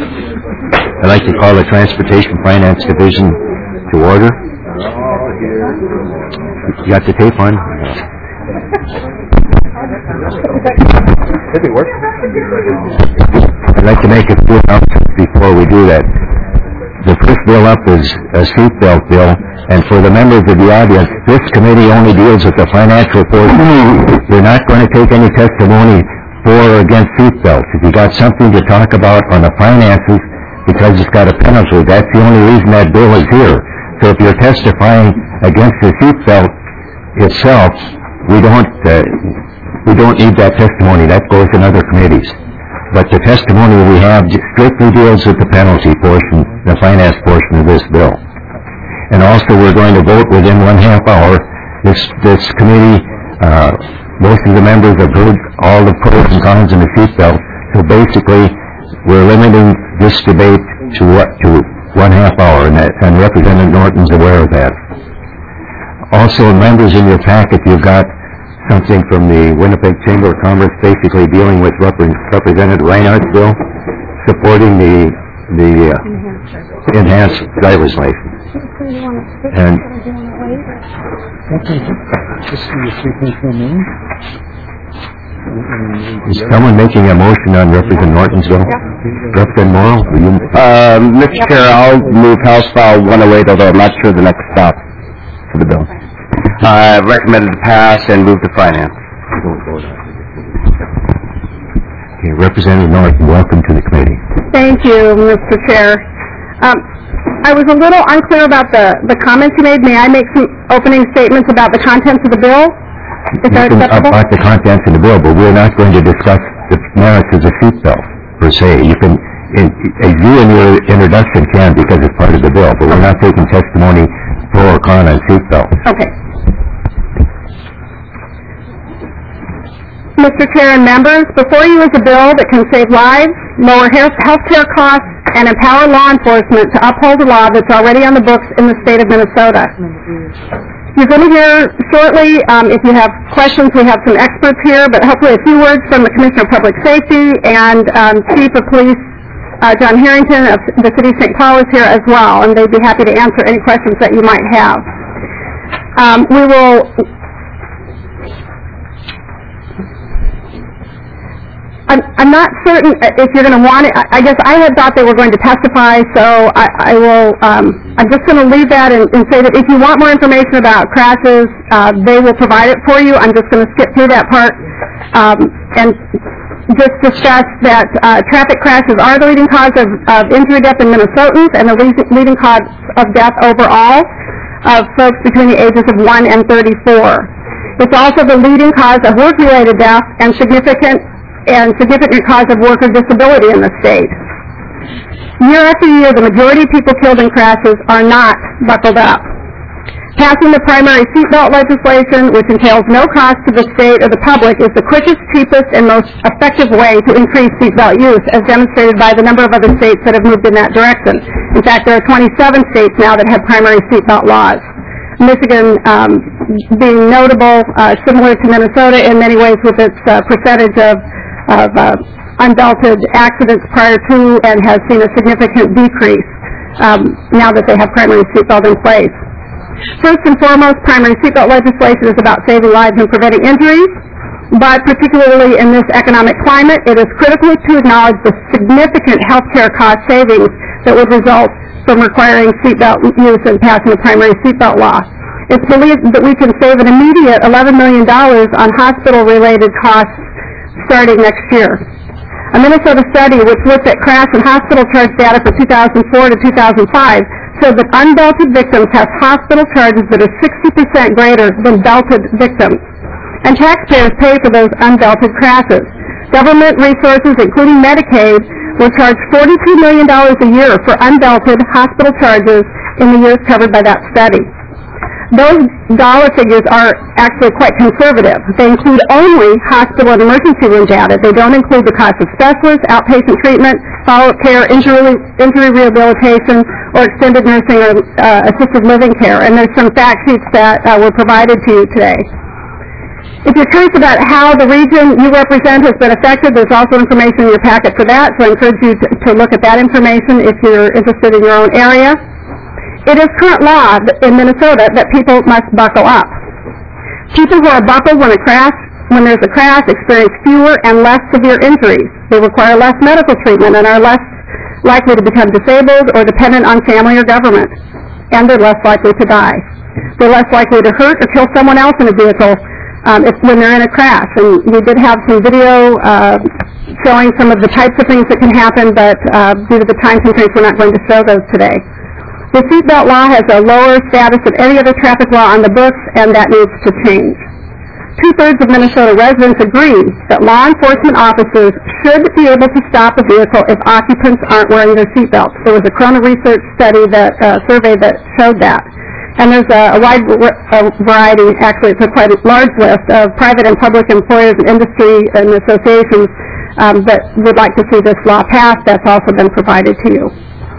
I'd like to call the Transportation Finance Division to order. You got the tape on? I'd like to make a few announcements before we do that. The first bill up is a seatbelt bill, and for the members of the audience, this committee only deals with the financial portion. We're not going to take any testimony for or against seatbelts. If you got something to talk about on the finances because it's got a penalty, that's the only reason that bill is here. So if you're testifying against the seatbelt itself, we don't need that testimony. That goes in other committees. But the testimony we have strictly deals with the penalty portion, the finance portion of this bill. And also we're going to vote within 1/2 hour. This committee, most of the members have heard all the pros and cons of the seatbelt. So basically, we're limiting this debate to 1/2 hour, and Representative Norton's aware of that. Also, members, in your packet, you've got something from the Winnipeg Chamber of Commerce basically dealing with Representative Reinhardt's bill, supporting the enhanced driver's license. And is someone making a motion on Representative Norton's bill? Representative Morrow? Mr. Chair, I'll move House File 108, although I'm not sure the next stop for the bill. Recommended to pass and move to finance. Okay, Representative Norton, welcome to the committee. Thank you, Mr. Chair. I was a little unclear about the comments you made. May I make some opening statements about the contents of the bill? Is that acceptable? About the contents of the bill, but we're not going to discuss the merits of the seatbelt, per se. You can, you in your introduction can, because it's part of the bill, but we're not taking testimony pro or con on seatbelt. Okay. Mr. Chair and members, before you is a bill that can save lives, lower health care costs, and empower law enforcement to uphold the law that's already on the books in the state of Minnesota. You're going to hear shortly, if you have questions, we have some experts here, but hopefully a few words from the Commissioner of Public Safety and Chief of Police John Harrington of the City of St. Paul is here as well, and they'd be happy to answer any questions that you might have. We will... I'm not certain if you're going to want it. I guess I had thought they were going to testify, so I will. I'm just going to leave that and say that if you want more information about crashes, they will provide it for you. I'm just going to skip through that part and just discuss that traffic crashes are the leading cause of injury death in Minnesotans and the leading cause of death overall of folks between the ages of 1 and 34. It's also the leading cause of work-related death and significant cause of worker disability in the state. Year after year, the majority of people killed in crashes are not buckled up. Passing the primary seatbelt legislation, which entails no cost to the state or the public, is the quickest, cheapest, and most effective way to increase seatbelt use, as demonstrated by the number of other states that have moved in that direction. In fact, there are 27 states now that have primary seatbelt laws. Michigan being notable, similar to Minnesota in many ways with its percentage of unbelted accidents prior to, and has seen a significant decrease now that they have primary seatbelt in place. First and foremost, primary seatbelt legislation is about saving lives and preventing injuries, but particularly in this economic climate, it is critical to acknowledge the significant health care cost savings that would result from requiring seatbelt use and passing a primary seatbelt law. It's believed that we can save an immediate $11 million on hospital-related costs starting next year. A Minnesota study which looked at crash and hospital charge data for 2004 to 2005 showed that unbelted victims have hospital charges that are 60% greater than belted victims. And taxpayers pay for those unbelted crashes. Government resources, including Medicaid, will charge $42 million a year for unbelted hospital charges in the years covered by that study. Those dollar figures are actually quite conservative. They include only hospital and emergency room data. They don't include the cost of specialists, outpatient treatment, follow-up care, injury rehabilitation, or extended nursing or assisted living care. And there's some fact sheets that were provided to you today. If you're curious about how the region you represent has been affected, there's also information in your packet for that, so I encourage you to look at that information if you're interested in your own area. It is current law in Minnesota that people must buckle up. People who are buckled when there's a crash experience fewer and less severe injuries. They require less medical treatment and are less likely to become disabled or dependent on family or government. And they're less likely to die. They're less likely to hurt or kill someone else in a vehicle when they're in a crash. And we did have some video showing some of the types of things that can happen, but due to the time constraints, we're not going to show those today. The seatbelt law has a lower status than any other traffic law on the books, and that needs to change. 2/3 of Minnesota residents agree that law enforcement officers should be able to stop a vehicle if occupants aren't wearing their seatbelts. There was a Corona Research survey that showed that. And there's a wide variety, actually it's a quite large list of private and public employers and industry and associations that would like to see this law passed. That's also been provided to you.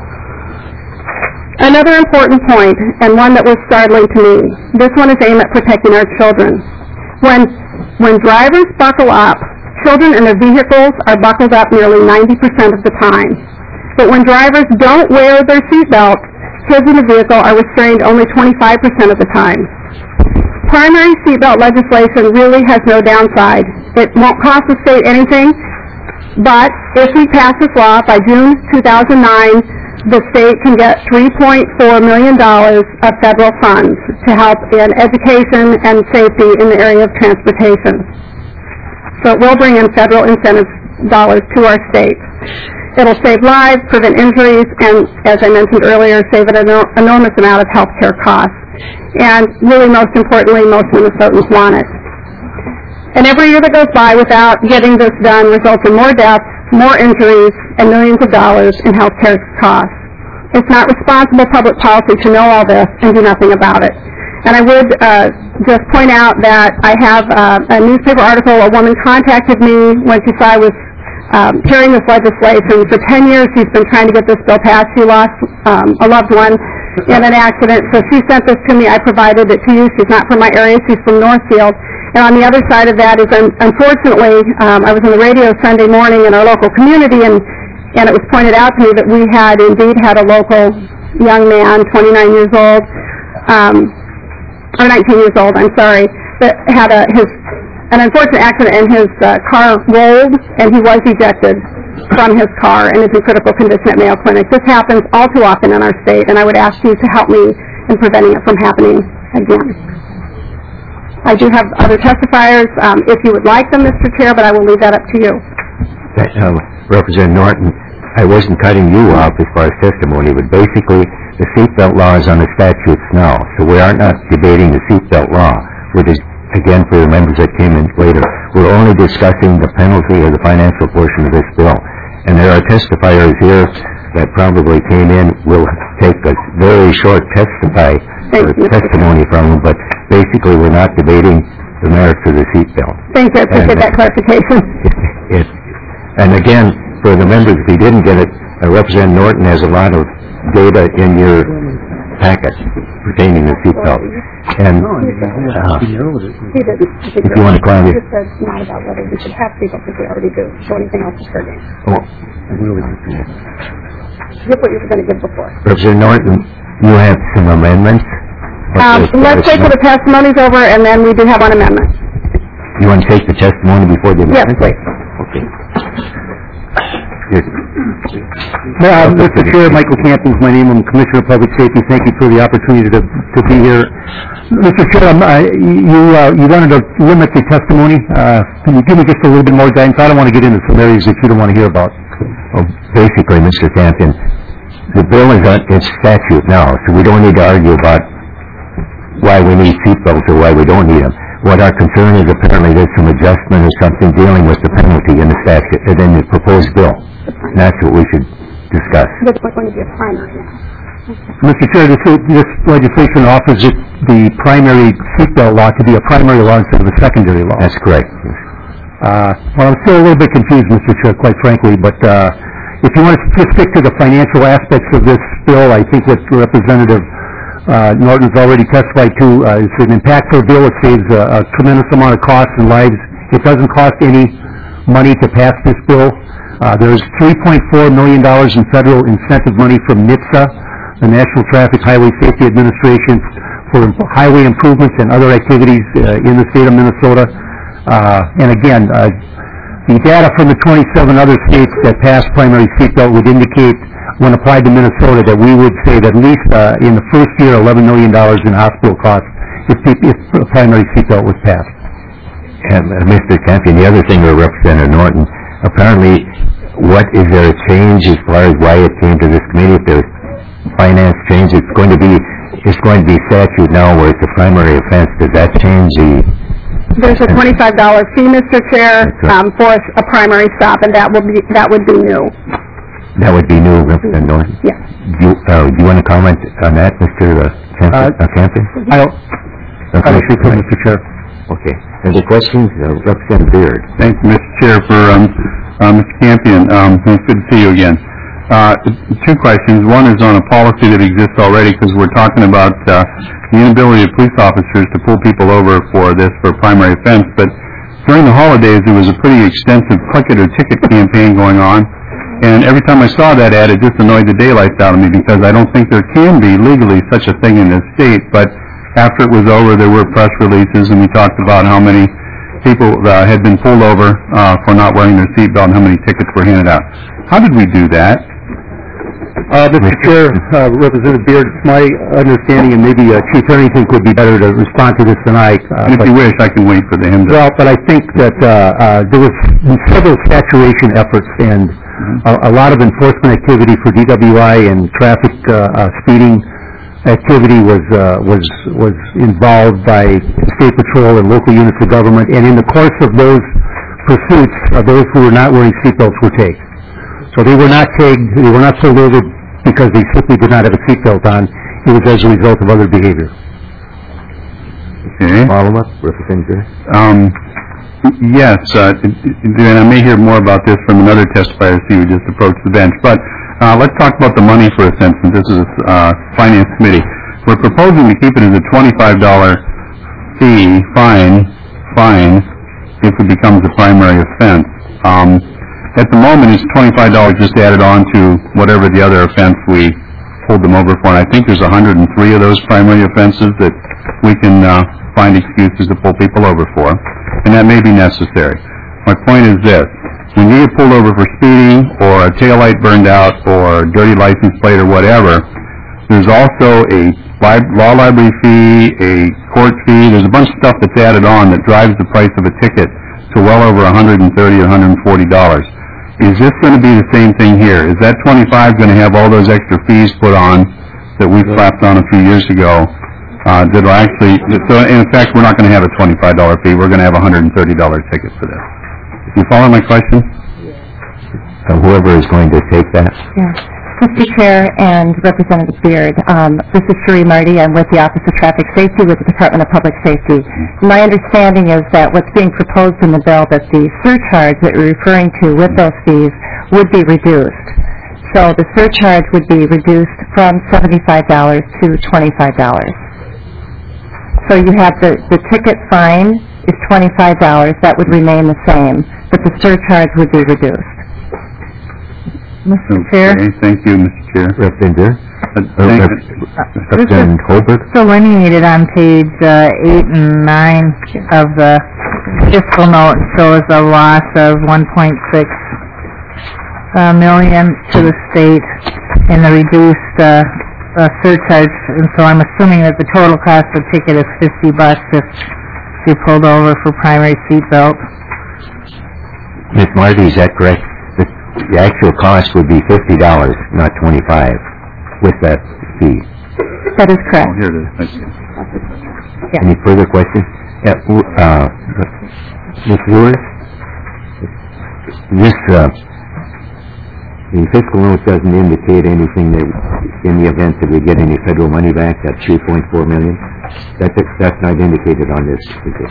Another important point, and one that was startling to me, this one is aimed at protecting our children. When drivers buckle up, children in their vehicles are buckled up nearly 90% of the time. But when drivers don't wear their seatbelt, kids in the vehicle are restrained only 25% of the time. Primary seatbelt legislation really has no downside. It won't cost the state anything, but if we pass this law by June 2009, the state can get $3.4 million of federal funds to help in education and safety in the area of transportation. So it will bring in federal incentive dollars to our state. It'll save lives, prevent injuries, and, as I mentioned earlier, save an enormous amount of health care costs. And really, most importantly, most Minnesotans want it. And every year that goes by without getting this done results in more deaths, more injuries, and millions of dollars in health care costs. It's not responsible public policy to know all this and do nothing about it. And I would just point out that I have a newspaper article. A woman contacted me when she saw I was carrying this legislation. For 10 years she's been trying to get this bill passed. She lost a loved one in an accident, so she sent this to me. I provided it to you. She's not from my area. She's from Northfield. And on the other side of that is, unfortunately, I was on the radio Sunday morning in our local community, and it was pointed out to me that we had indeed had a local young man, 29 years old, or 19 years old, I'm sorry, that had an unfortunate accident, and his car rolled, and he was ejected from his car and is in critical condition at Mayo Clinic. This happens all too often in our state, and I would ask you to help me in preventing it from happening again. I do have other testifiers if you would like them, Mr. Chair, but I will leave that up to you. Representative Norton, I wasn't cutting you off as far as testimony, but basically the seatbelt law is on the statutes now, so we are not debating the seatbelt law. We're just, again, for the members that came in later, we're only discussing the penalty or the financial portion of this bill. And there are testifiers here that probably came in. We'll take a very short testimony from them, but basically we're not debating the merits of the seatbelt. Thank you. I appreciate that clarification. And again, for the members, if you didn't get it, Representative Norton has a lot of data in your packet pertaining to seatbelt. And if you want to climb it. This says not about whether we should have seatbelts if we already do. So anything else is fair game. Give what you were going to give before. Representative Norton, you have some amendments? Let's wait till the testimony's over, and then we do have one amendment. You want to take the testimony before the amendment? Yes, please. Okay. Mr. Chair, Michael Camping is my name. I'm Commissioner of Public Safety. Thank you for the opportunity to be here. Mr. Chair, you wanted to limit the testimony. Can you give me just a little bit more guidance? I don't want to get into some areas that you don't want to hear about. Well, basically, Mr. Campion, the bill is on its statute now, so we don't need to argue about why we need seatbelts or why we don't need them. What our concern is, apparently there's some adjustment or something dealing with the penalty in the statute and in the proposed bill. And that's what we should discuss. This is going to be a primary now. Mr. Chair, this legislation offers the primary seatbelt law to be a primary law instead of a secondary law. That's correct. Well, I'm still a little bit confused, Mr. Chair, quite frankly, but if you want to just stick to the financial aspects of this bill, I think what Representative Norton's already testified to. It's an impactful bill. It saves a tremendous amount of costs and lives. It doesn't cost any money to pass this bill. There's $3.4 million in federal incentive money from NHTSA, the National Traffic Highway Safety Administration, for highway improvements and other activities in the state of Minnesota. And again, the data from the 27 other states that passed primary seatbelt would indicate, when applied to Minnesota, that we would save at least in the first year $11 million in hospital costs if primary seatbelt was passed. And Mr. Campion, the other thing with Representative Norton, apparently, is there a change as far as why it came to this committee? If there's finance change, it's going to be statute now where it's a primary offense. Does that change the? There's a $25 fee, Mr. Chair, for a primary stop, and that would be new. That would be new, Representative Norton? Yes. Do you want to comment on that, Mr. Campion? I'll speak for Mr. Chair. Okay. Any questions? Representative Beard. Thank you, Mr. Chair, for Mr. Campion. It's good to see you again. Two questions. One is on a policy that exists already, because we're talking about the inability of police officers to pull people over for primary offense. But during the holidays, there was a pretty extensive click it or ticket campaign going on. And every time I saw that ad, it just annoyed the daylights out of me, because I don't think there can be legally such a thing in this state. But after it was over, there were press releases, and we talked about how many people had been pulled over for not wearing their seatbelt and how many tickets were handed out. How did we do that? Mr. Chair, Representative Beard, it's my understanding, and maybe Chief Arrington would be better to respond to this than I. And if you wish, I can wait for him to... Well, but I think that there was several saturation efforts, and a lot of enforcement activity for DWI and traffic speeding activity was involved by State Patrol and local units of government, and in the course of those pursuits, those who were not wearing seatbelts were tagged. So they were not tagged, they were not pulled over because they simply did not have a seatbelt on. It was as a result of other behavior. Okay. Follow-up, Representative? Yes, and I may hear more about this from another testifier who just approached the bench. But let's talk about the money for a second, since this is a Finance Committee. We're proposing to keep it as a $25 fine if it becomes a primary offense. At the moment, it's $25 just added on to whatever the other offense we pulled them over for. And I think there's 103 of those primary offenses that we can find excuses to pull people over for, and that may be necessary. My point is this. When you get pulled over for speeding or a taillight burned out or dirty license plate or whatever, there's also a law library fee, a court fee. There's a bunch of stuff that's added on that drives the price of a ticket to well over $130 or $140. Is this going to be the same thing here? Is that 25 going to have all those extra fees put on that we slapped on a few years ago? That'll actually, so in effect, we're not going to have a $25 fee. We're going to have a $130 ticket for this. You follow my question? Whoever is going to take that. Yeah. Mr. Chair and Representative Beard, this is Cherie Marty. I'm with the Office of Traffic Safety with the Department of Public Safety. My understanding is that what's being proposed in the bill, that the surcharge that you're referring to with those fees would be reduced. So the surcharge would be reduced from $75 to $25. So you have the ticket fine is $25. That would remain the same, but the surcharge would be reduced. Mr. Chair? Okay, thank you, Mr. Chair. Representative Representative Holbert? Delineated on page 8 and 9 of the fiscal note shows a loss of $1.6 million to the state in the reduced surcharge, and so I'm assuming that the total cost of the ticket is $50 if you're pulled over for primary seatbelt. Ms. Marty, is that correct? The actual cost would be $50, not $25, with that fee. That is correct. Oh, here it is. Thank you. Yeah. Any further questions? Ms. Lewis? The fiscal note doesn't indicate anything that, in the event that we get any federal money back, that $3.4 million. That's not indicated on this.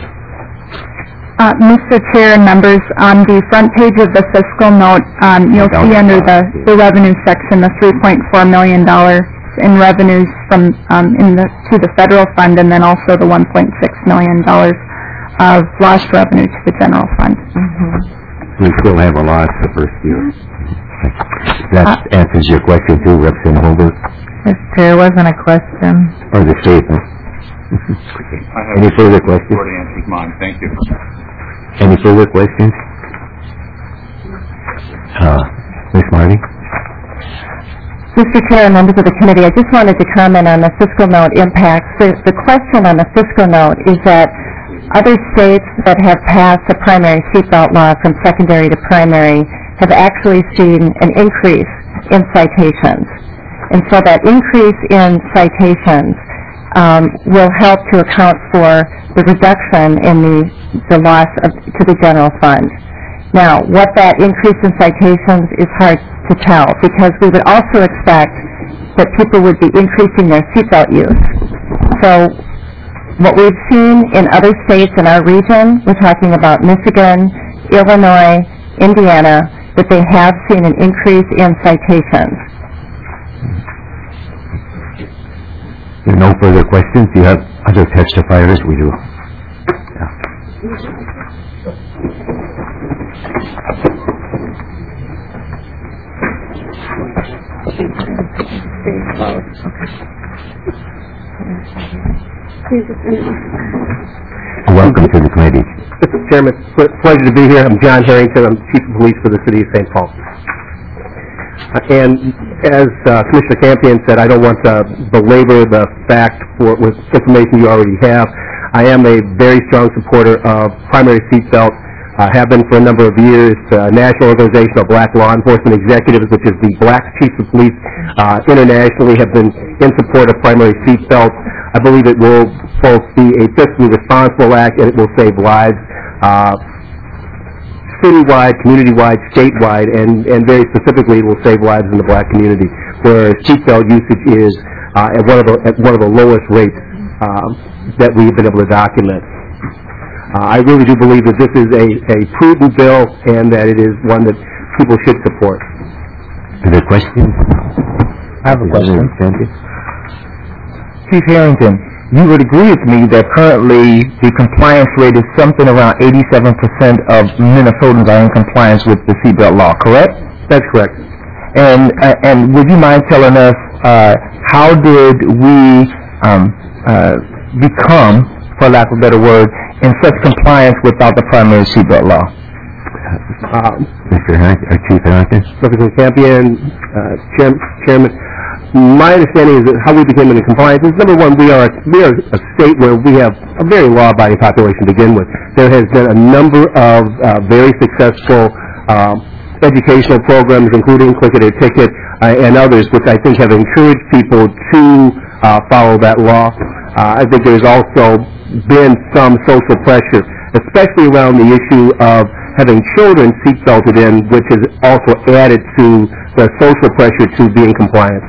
Mr. Chair and members, on the front page of the fiscal note, you'll see under the revenue section the $3.4 million in revenues from to the federal fund, and then also the $1.6 million of lost revenue to the general fund. We still have a loss the first year. That answers your question too, Representative Holbert, Mr. Chair, it wasn't a question. or the statement. Any further questions? Short answers mine, thank you. Any further questions? Ms. Marty? Mr. Chair and members of the committee, I just wanted to comment on the fiscal note impacts. The question on the fiscal note is that other states that have passed the primary seatbelt law from secondary to primary have actually seen an increase in citations. And so that increase in citations will help to account for the reduction in the loss to the general fund. Now, what that increase in citations is hard to tell, because we would also expect that people would be increasing their seatbelt use. So what we've seen in other states in our region, we're talking about Michigan, Illinois, Indiana, that they have seen an increase in citations. There are no further questions. Do you have other testifiers? We do. Welcome to the committee. Mr. Chairman, pleasure to be here. I'm John Harrington. I'm Chief of Police for the City of St. Paul. And as Commissioner Campion said, I don't want to belabor the fact with information you already have. I am a very strong supporter of primary seatbelt. I have been for a number of years. National Organization of Black Law Enforcement Executives, which is the Black Chiefs of Police internationally, have been in support of primary seatbelt. I believe it will both be a fiscally responsible act and it will save lives citywide, community-wide, statewide, and very specifically it will save lives in the black community, where seatbelt usage is at one of the lowest rates that we've been able to document. I really do believe that this is a prudent bill and that it is one that people should support. Other questions? I have a question. Chief Harrington, you would agree with me that currently the compliance rate is something around 87% of Minnesotans are in compliance with the seatbelt law, correct? That's correct. And would you mind telling us how did we become, for lack of a better word, in such compliance without the primary seatbelt law? Mr. Harrington, Chief Harrington? Representative Campion, Chairman, my understanding is that how we became in compliance is, number one, we are a state where we have a very law-abiding population to begin with. There has been a number of very successful educational programs, including Click It or Ticket and others, which I think have encouraged people to follow that law. I think there's also been some social pressure, especially around the issue of having children seatbelted in, which has also added to the social pressure to be in compliance.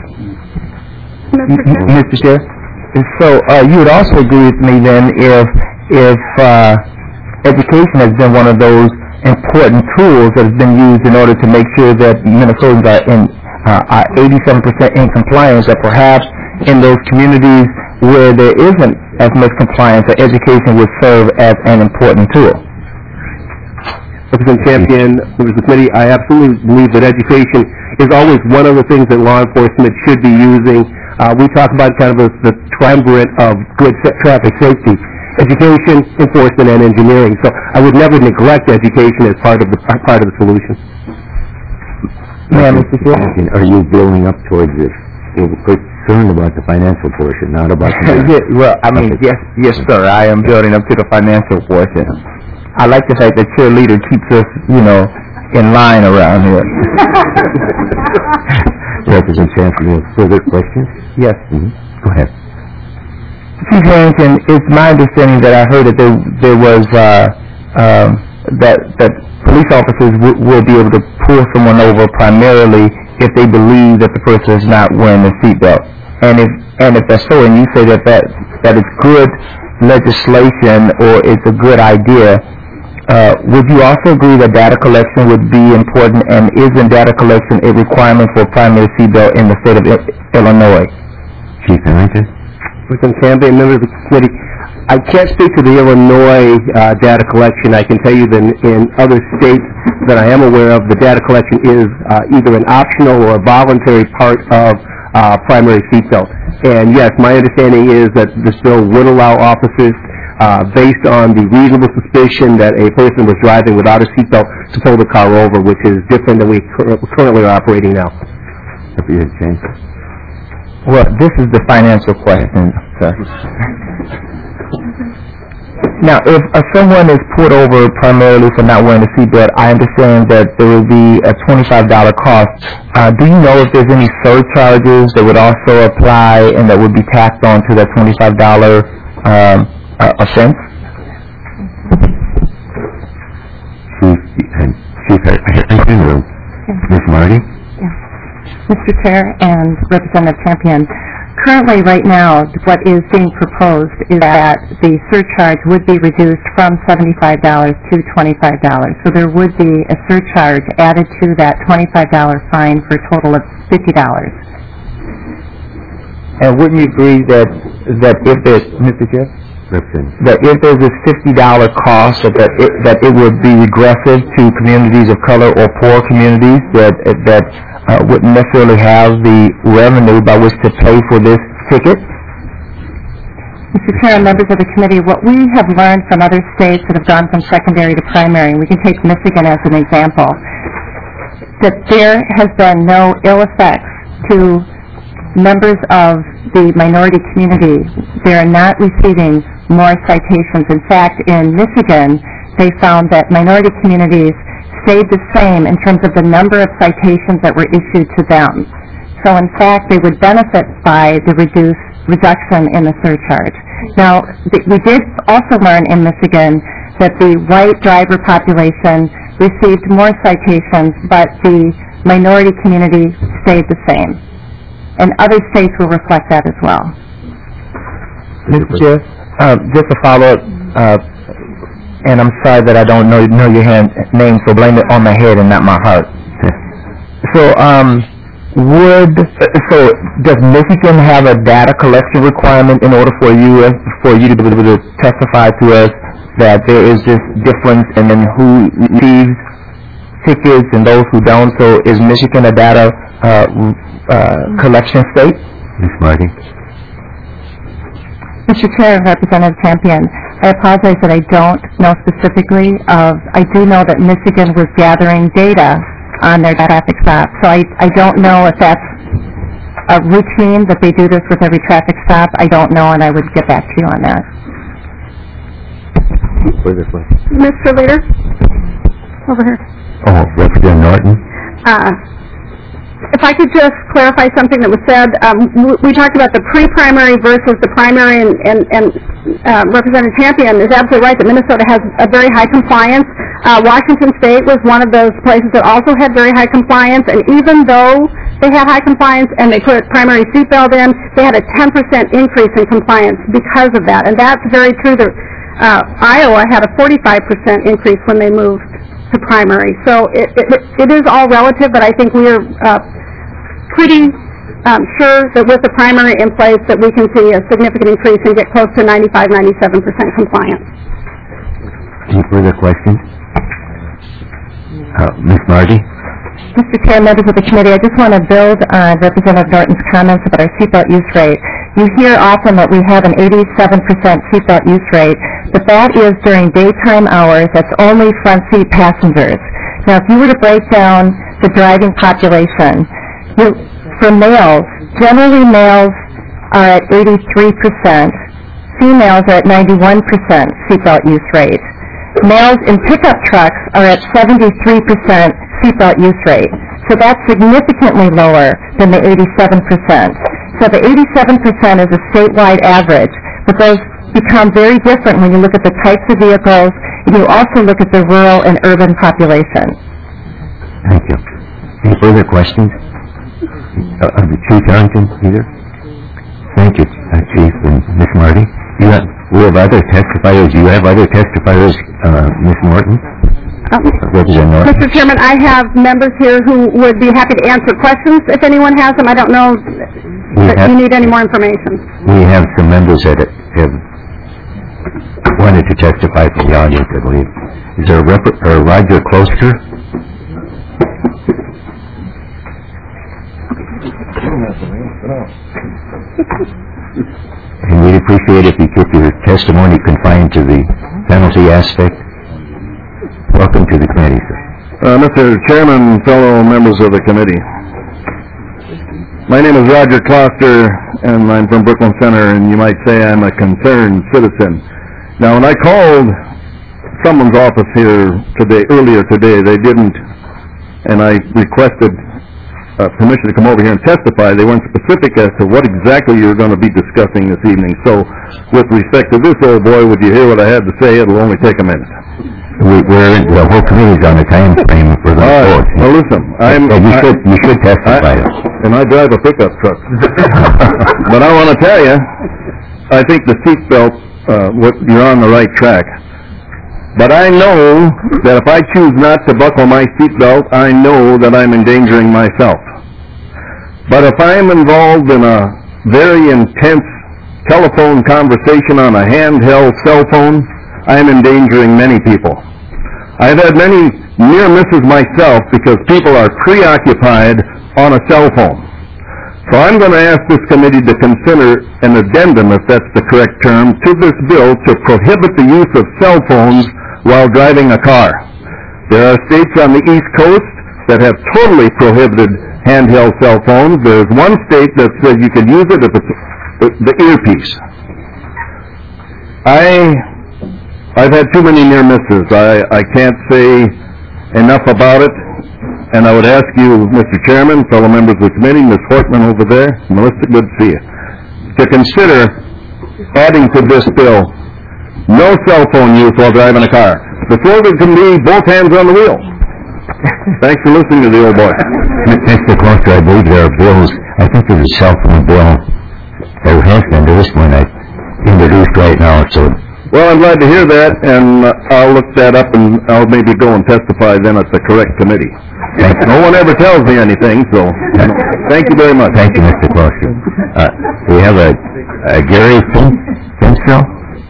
Mr. Chair? So you would also agree with me then if education has been one of those important tools that has been used in order to make sure that Minnesotans are 87% in compliance, that perhaps in those communities where there isn't as much compliance, that education would serve as an important tool. Representative Campion, members of the committee, I absolutely believe that education is always one of the things that law enforcement should be using. We talk about kind of the triumvirate of good traffic safety: education, enforcement, and engineering. So I would never neglect education as part of the solution. Ma'am, Mr. Chairman, are you building up towards this? You're concerned about the financial portion, not about the... Well, I mean, yes, sir. I am building up to the financial portion. I like the fact that cheerleader keeps us, in line around here. Representative Chancellor, further questions? Yes. Go ahead. Chief Harrington, it's my understanding that I heard that there was that police officers will be able to pull someone over primarily if they believe that the person is not wearing a seatbelt. And if that's so, and you say that is good legislation or it's a good idea, would you also agree that data collection would be important, and isn't data collection a requirement for primary seatbelt in the state of Illinois? Chief Harrington? Representative Campion, members of the committee. I can't speak to the Illinois data collection. I can tell you that in other states that I am aware of, the data collection is either an optional or a voluntary part of primary seatbelt. And yes, my understanding is that this bill would allow officers, based on the reasonable suspicion that a person was driving without a seatbelt, to pull the car over, which is different than we currently are operating now. Representative James? Well, this is the financial question, sir. Now, if someone is pulled over primarily for not wearing a seatbelt, I understand that there will be a $25 cost. Do you know if there's any surcharges that would also apply and that would be tacked on to that $25 offense? Chief Harrington or Ms. Marty? Mr. Chair and Representative Campion, currently right now what is being proposed is that the surcharge would be reduced from $75 to $25. So there would be a surcharge added to that $25 fine for a total of $50. And wouldn't you agree that if there's, Mr. Chair? That if there's a $50 cost, that it would be regressive to communities of color or poor communities that wouldn't necessarily have the revenue by which to pay for this ticket? Mr. Chair and members of the committee, what we have learned from other states that have gone from secondary to primary, and we can take Michigan as an example, that there has been no ill effects to members of the minority community. They are not receiving more citations. In fact, in Michigan, they found that minority communities stayed the same in terms of the number of citations that were issued to them. So in fact, they would benefit by the reduction in the surcharge. Now, we did also learn in Michigan that the white driver population received more citations, but the minority community stayed the same. And other states will reflect that as well. Mr. Chair, just a follow-up, and I'm sorry that I don't know your name, so blame it on my head and not my heart. So, does Michigan have a data collection requirement in order for you to be able to testify to us that there is this difference in who receives tickets and those who don't? So, is Michigan a data collection state? Ms. Marty? Mr. Chair and Representative Campion, I apologize that I don't know specifically I do know that Michigan was gathering data on their traffic stop. So I don't know if that's a routine that they do this with every traffic stop. I don't know, and I would get back to you on that. Further question? Mr. Leader? Over here. Oh, Representative Norton? If I could just clarify something that was said, we talked about the pre-primary versus the primary, and Representative Campion is absolutely right that Minnesota has a very high compliance. Washington State was one of those places that also had very high compliance, and even though they had high compliance and they put primary seatbelt in, they had a 10% increase in compliance because of that, and that's very true. Iowa had a 45% increase when they moved to primary. So it is all relative, but I think we are pretty sure that with the primary in place that we can see a significant increase and get close to 95-97% compliance. Any further questions? Ms. Marty? Mr. Chair, members of the committee, I just want to build on Representative Norton's comments about our seatbelt use rate. You hear often that we have an 87% seatbelt use rate, but that is during daytime hours. That's only front seat passengers. Now, if you were to break down the driving population, for males, generally males are at 83%, females are at 91% seatbelt use rate. Males in pickup trucks are at 73% seatbelt use rate. So that's significantly lower than the 87%. So the 87% is a statewide average, but those become very different when you look at the types of vehicles, and you also look at the rural and urban population. Thank you. Any further questions? Chief Harrington, either? Thank you, Chief and Ms. Marty. We have other testifiers. You have other testifiers, Ms. Norton? Mr. Chairman, I have members here who would be happy to answer questions if anyone has them. I don't know you need any more information. We have some members that have wanted to testify from the audience, I believe. Is there a Roger Closter? And we'd appreciate if you keep your testimony confined to the penalty aspect. Welcome to the committee, sir. Mr. Chairman, fellow members of the committee, my name is Roger Closter, and I'm from Brooklyn Center, and you might say I'm a concerned citizen. Now, when I called someone's office here earlier today, they didn't, and I requested permission to come over here and testify. They weren't specific as to what exactly you're going to be discussing this evening. So, with respect to this old boy, would you hear what I had to say? It'll only take a minute. The whole committee's on a time frame for the report. Well, listen, you should testify. And I drive a pickup truck. But I want to tell you, I think the seatbelt, you're on the right track. But I know that if I choose not to buckle my seatbelt, I know that I'm endangering myself. But if I'm involved in a very intense telephone conversation on a handheld cell phone, I'm endangering many people. I've had many near misses myself because people are preoccupied on a cell phone. So I'm going to ask this committee to consider an addendum, if that's the correct term, to this bill to prohibit the use of cell phones while driving a car. There are states on the East Coast that have totally prohibited handheld cell phones. There's one state that says you can use it if it's the earpiece. I've had too many near misses. I can't say enough about it. And I would ask you, Mr. Chairman, fellow members of the committee, Ms. Hortman over there, Melissa, good to see you, to consider adding to this bill no cell phone use while driving a car. The slogan can be both hands on the wheel. Thanks for listening to the old boy. Mr. Closter, I believe there are bills. I think there's a cell phone bill. There has been. There is one I introduced right now, so... Well, I'm glad to hear that, and I'll look that up, and I'll maybe go and testify then at the correct committee. No one ever tells me anything, so thank you very much. Thank you, Mr. Closter. We have a Gary Finstro.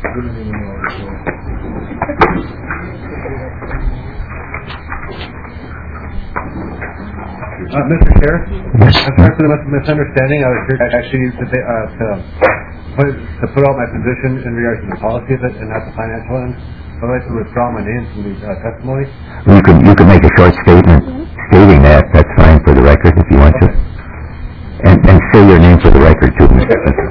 Mr. Chair? Yes. I'm sorry for the misunderstanding. I was here actually to put out my position in regards to the policy of it and not the financial end. I'd like to withdraw my name from the testimony. You can make a short statement stating that. That's fine for the record if you want to. And say your name for the record too, Mr. Finstro.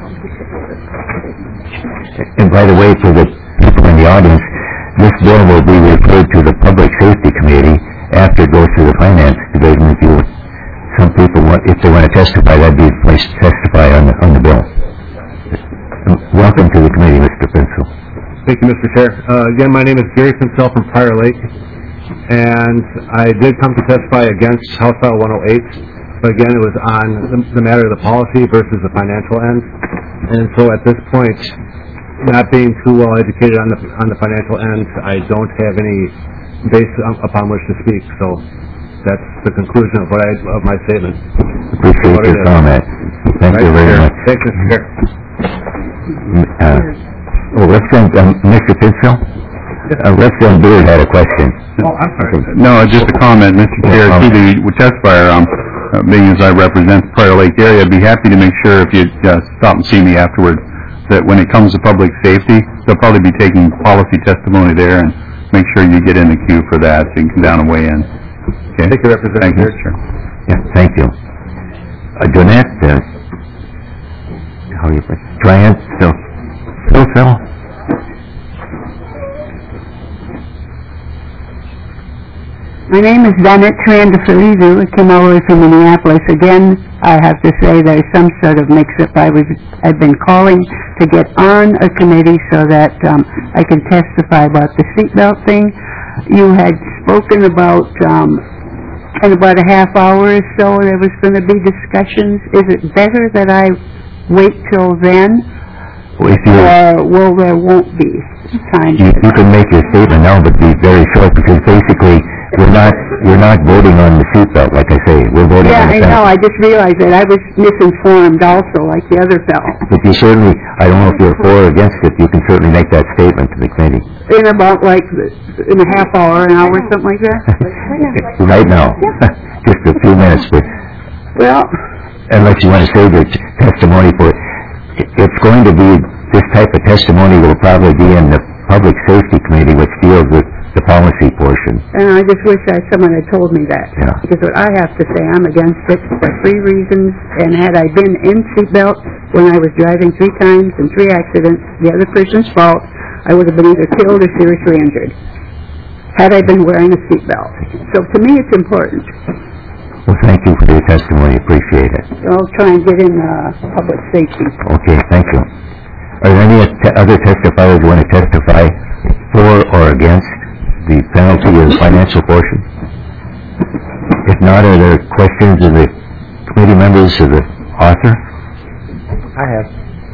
And by the way, for the people in the audience, this bill will be referred to the Public Safety Committee after it goes through the Finance Division. Some people, if they want to testify, that'd be the place to testify on the bill. Welcome to the committee, Mr. Finstro. Thank you, Mr. Chair. Again, my name is Gary Finstro from Prior Lake, and I did come to testify against House File 108, but again, it was on the matter of the policy versus the financial end. And so at this point, not being too well educated on the financial end, I don't have any base upon which to speak. So that's the conclusion of my statement. Appreciate your comment. Thank you very much. Thank you, Mr. Chair. Mr. Finstro? Representative Beard had a question. Oh, I'm sorry. No, just a comment, Mr. Chair. To the testifier, being as I represent the Prior Lake area, I'd be happy to make sure if you stop and see me afterward, that when it comes to public safety, they'll probably be taking policy testimony there, and make sure you get in the queue for that so you can come down and weigh in. Okay? Thank you, Representative. Thank you, Mr. Chair. Yeah, thank you. Donette, how are you? Triant, Phil? My name is Donette Triandafilizu. I came all the way from Minneapolis. Again, I have to say there's some sort of mix-up. I've been calling to get on a committee so that I can testify about the seatbelt thing. You had spoken about in about a half hour or so there was going to be discussions. Is it better that I wait till then? Or won't be time? You can make your statement now, but be very short, because basically you're not voting on the seatbelt, like I say. We're voting on the Yeah, I know, I just realized that. I was misinformed also, like the other fellow. But you certainly, I don't know if you're for or against it, you can certainly make that statement to the committee. In about in a half hour, an hour, something like that? Right now. Just a few minutes, but Well, unless you want to save your testimony for it. It's going to be, this type of testimony will probably be in the Public Safety Committee, which deals with the policy portion. and I just wish someone had told me that. Yeah. Because what I have to say, I'm against it for 3 reasons, and had I been in seatbelt when I was driving 3 times and 3 accidents, the other person's fault, I would have been either killed or seriously injured, had I been wearing a seatbelt. So to me, it's important. Well, thank you for your testimony. Appreciate it. I'll try and get in public safety. Okay, thank you. Are there any other testifiers who want to testify for or against the penalty of the financial portion? If not, are there questions of the committee members of the author? I have.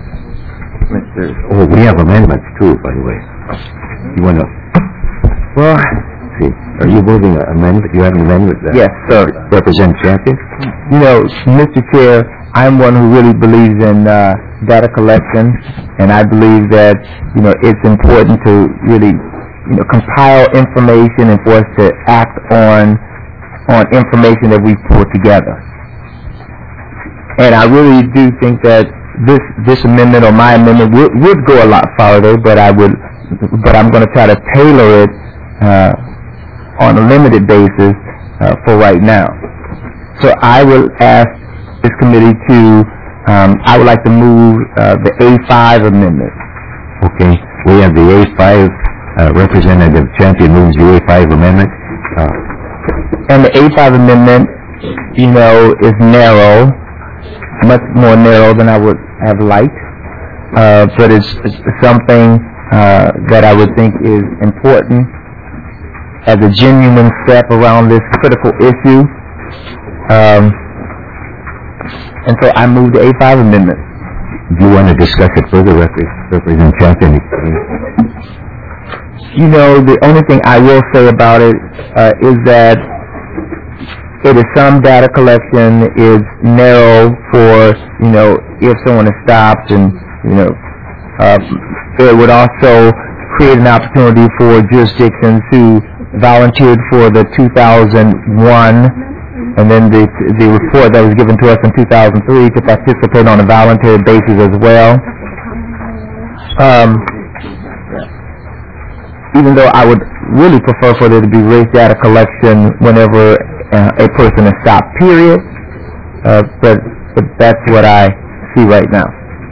Oh, we have amendments too, by the way. You want to... Well, see, are you moving an amendment? You have an amendment that yes, sir. Representative Champion? You know, Mr. Chair, I'm one who really believes in data collection, and I believe that, you know, it's important to really, you know, compile information and for us to act on information that we pull together. And I really do think that this amendment or my amendment would go a lot farther, but I'm going to try to tailor it on a limited basis for right now. So I will ask this committee to, I would like to move the A5 amendment. Okay, we have the A5, Representative Champion moves the A5 amendment. And the A5 amendment, you know, is narrow, much more narrow than I would have liked, but it's something that I would think is important as a genuine step around this critical issue. And so I move the A5 amendment. Do you want to discuss it further, Representative Champion? You know, the only thing I will say about it is that it is some data collection, is narrow for, you know, if someone is stopped, and, you know, it would also create an opportunity for jurisdictions who volunteered for the 2001 and then the report that was given to us in 2003 to participate on a voluntary basis as well. Even though I would really prefer for there to be race data collection whenever a person is stopped, period. But that's what I see right now.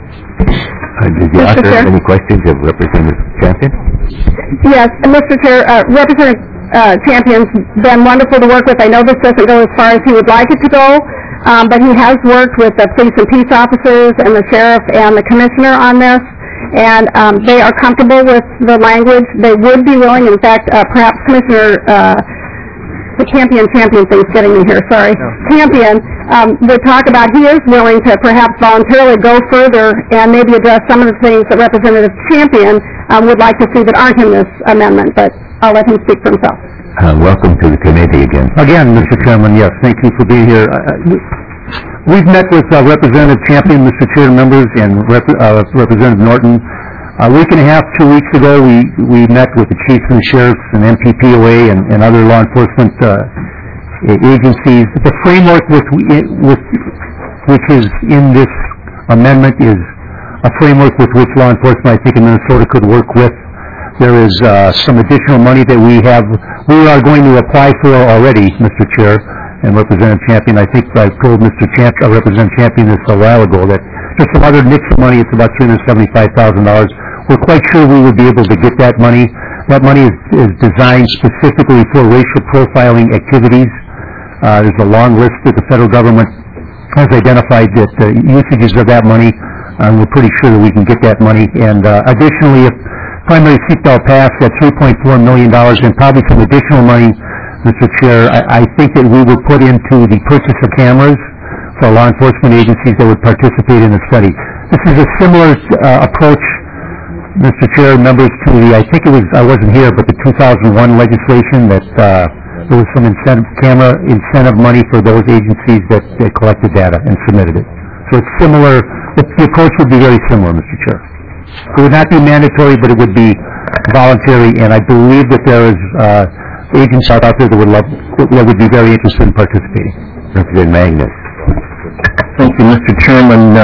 Did the author have any questions of Representative Champion? Yes, Mr. Chair, Representative Champion's been wonderful to work with. I know this doesn't go as far as he would like it to go, but he has worked with the police and peace officers and the sheriff and the commissioner on this, and they are comfortable with the language. They would be willing, in fact, perhaps Commissioner the Champion thing's getting me here, sorry. No. Champion would talk about he is willing to perhaps voluntarily go further and maybe address some of the things that Representative Champion would like to see that aren't in this amendment, but I'll let him speak for himself. Welcome to the committee again. Again, Mr. Chairman, yes, thank you for being here. We've met with Representative Champion, Mr. Chair, members, and Representative Norton. A week and a half, 2 weeks ago, we met with the chiefs and the sheriffs and MPPOA and other law enforcement agencies. The framework which is in this amendment is a framework with which law enforcement, I think, in Minnesota could work with. There is some additional money that we are going to apply for already, Mr. Chair and Representative Champion. I think I told Representative Champion this a while ago that there's some other NICS money. It's about $375,000. We're quite sure we will be able to get that money. That money is designed specifically for racial profiling activities. There's a long list that the federal government has identified that usages of that money. We're pretty sure that we can get that money. And additionally, if primary seatbelt pass at $3.4 million and probably some additional money, Mr. Chair, I think that we will put into the purchase of cameras for law enforcement agencies that would participate in the study. This is a similar approach, Mr. Chair, members, to I wasn't here, but the 2001 legislation that there was some incentive money for those agencies that collected data and submitted it. So it's similar, the approach would be very similar, Mr. Chair. It would not be mandatory, but it would be voluntary, and I believe that there is agents out there that would be very interested in participating. Representative Magnus. Thank you, Mr. Chairman.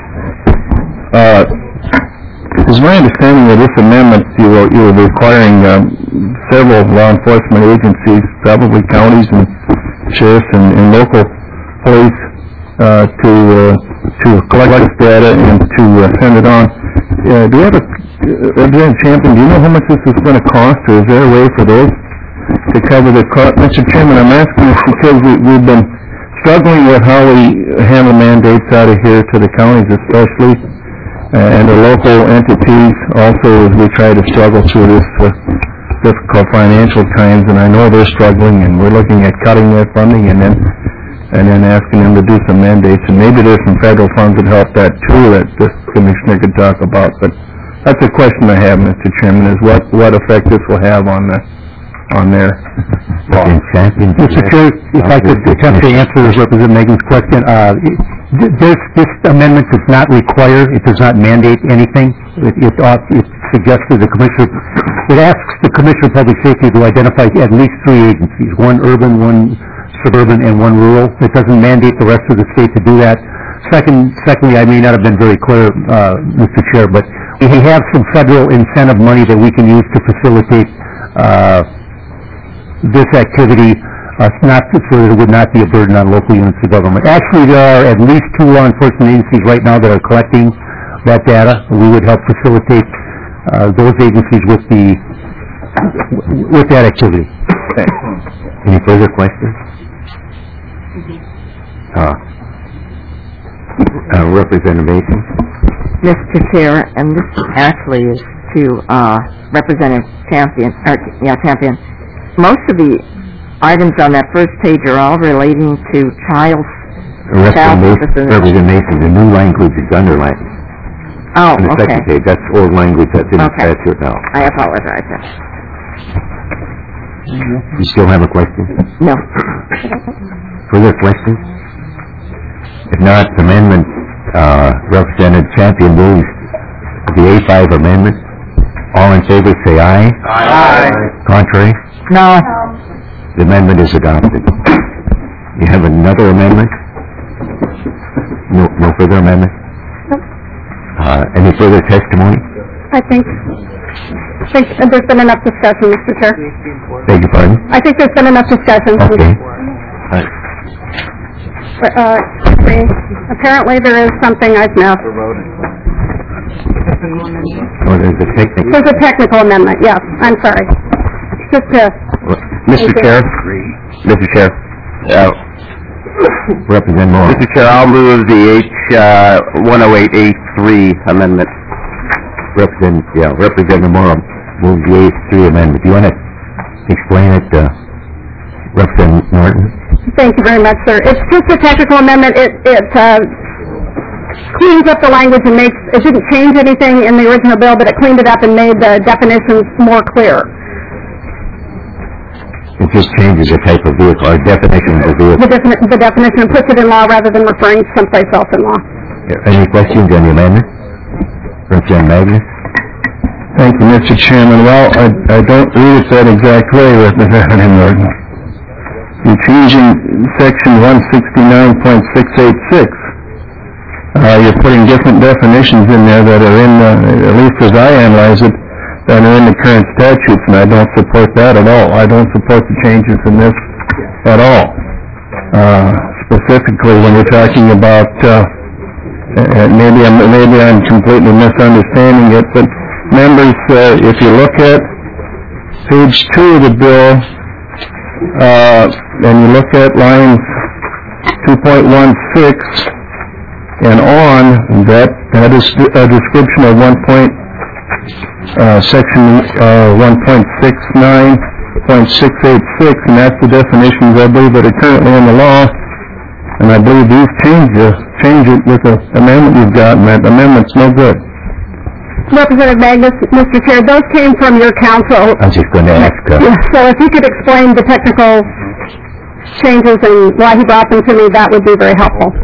It's my understanding that this amendment, you were requiring several law enforcement agencies, probably counties and sheriffs and local police, to collect this data and to send it on. Do you have Representative Champion, do you know how much this is going to cost, or is there a way for those to cover the cost? Mr. Chairman, I'm asking this because we've been struggling with how we handle mandates out of here to the counties especially, and the local entities also, as we try to struggle through this difficult financial times, and I know they're struggling, and we're looking at cutting their funding and then asking them to do some mandates, and maybe there's some federal funds that help that too that this commissioner could talk about. But that's a question I have, Mr. Chairman, is what effect this will have on their law. Mr. Chair, if I could attempt to answer Representative Megan's question, this amendment does not require, it does not mandate anything. It suggests to the Commissioner, it asks the Commissioner of Public Safety to identify at least 3 agencies, one urban, one suburban, and one rural. It doesn't mandate the rest of the state to do that. Secondly, I may not have been very clear, Mr. Chair, but we have some federal incentive money that we can use to facilitate this activity, not so that it would not be a burden on local units of government. Actually, there are at least 2 law enforcement agencies right now that are collecting that data. We would help facilitate those agencies with that activity. Any further questions? Representative Mason. Mr. Chair, and this actually is to Representative Champion. Most of the items on that first page are all relating to child services. Representative Mason, the new language is underlined. Oh, on the okay. second page. That's old language that's in the statute now. I apologize. You still have a question? No. Further questions? If not, amendment, Representative Champion moves the A5 amendment. All in favor say aye. Aye. Contrary? No. The amendment is adopted. You have another amendment? No further amendment? Any further testimony? I think there's been enough discussion, Mr. Chair. Beg your pardon? I think there's been enough discussion. Okay. Apparently there is something I've missed. Oh, there's a technical amendment, yes. I'm sorry. Just to... Mr. Chair. Representative Moore. Mr. Chair, I'll move the H108A3 amendment. Representative Moore moves the A3 amendment. Do you want to explain it, Representative Norton? Thank you very much, sir. It's just a technical amendment. It cleans up the language and it didn't change anything in the original bill, but it cleaned it up and made the definitions more clear. It just changes the type of vehicle, or definition of the vehicle. The definition puts it in law rather than referring someplace else in law. Any questions on the amendment? Representative Magnus? Thank you, Mr. Chairman. Well, I don't read it that exact way, Representative Norton. You're changing section 169.686. You're putting different definitions in there that are in, at least as I analyze it, that are in the current statutes, and I don't support that at all. I don't support the changes in this at all. Specifically, when you're talking about, maybe I'm completely misunderstanding it, but members, if you look at page 2 of the bill, and you look at lines 2.16 and on, that is a description of section 1.69.686, and that's the definitions, I believe, that are currently in the law. And I believe these change it with the amendment you've got, and that amendment's no good. Representative Magnus, Mr. Chair, those came from your council. I was just going to ask... So if you could explain the technical changes and why he brought them to me, that would be very helpful.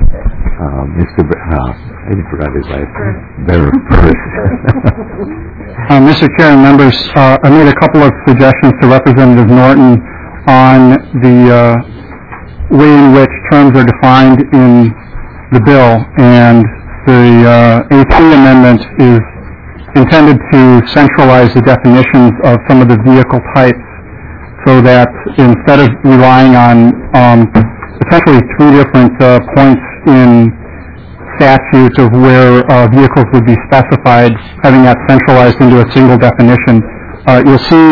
I forgot his last name. Better first. Mr. Chair and members, I made a couple of suggestions to Representative Norton on the way in which terms are defined in the bill, and the A3 amendment is intended to centralize the definitions of some of the vehicle types so that instead of relying on essentially three different points in statutes of where vehicles would be specified, having that centralized into a single definition. You'll see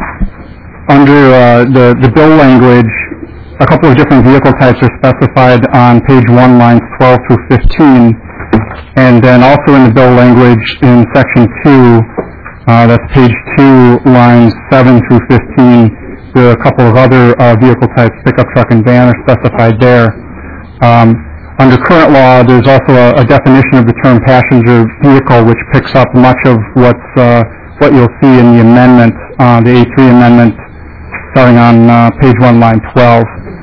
under the bill language, a couple of different vehicle types are specified on page 1, lines 12 through 15, and then also in the bill language in section 2, that's page 2, lines 7 through 15, there are a couple of other vehicle types, pickup truck and van, are specified there. Under current law, there's also a definition of the term passenger vehicle, which picks up much of what you'll see in the amendment, the A3 amendment, starting on page 1, line 12.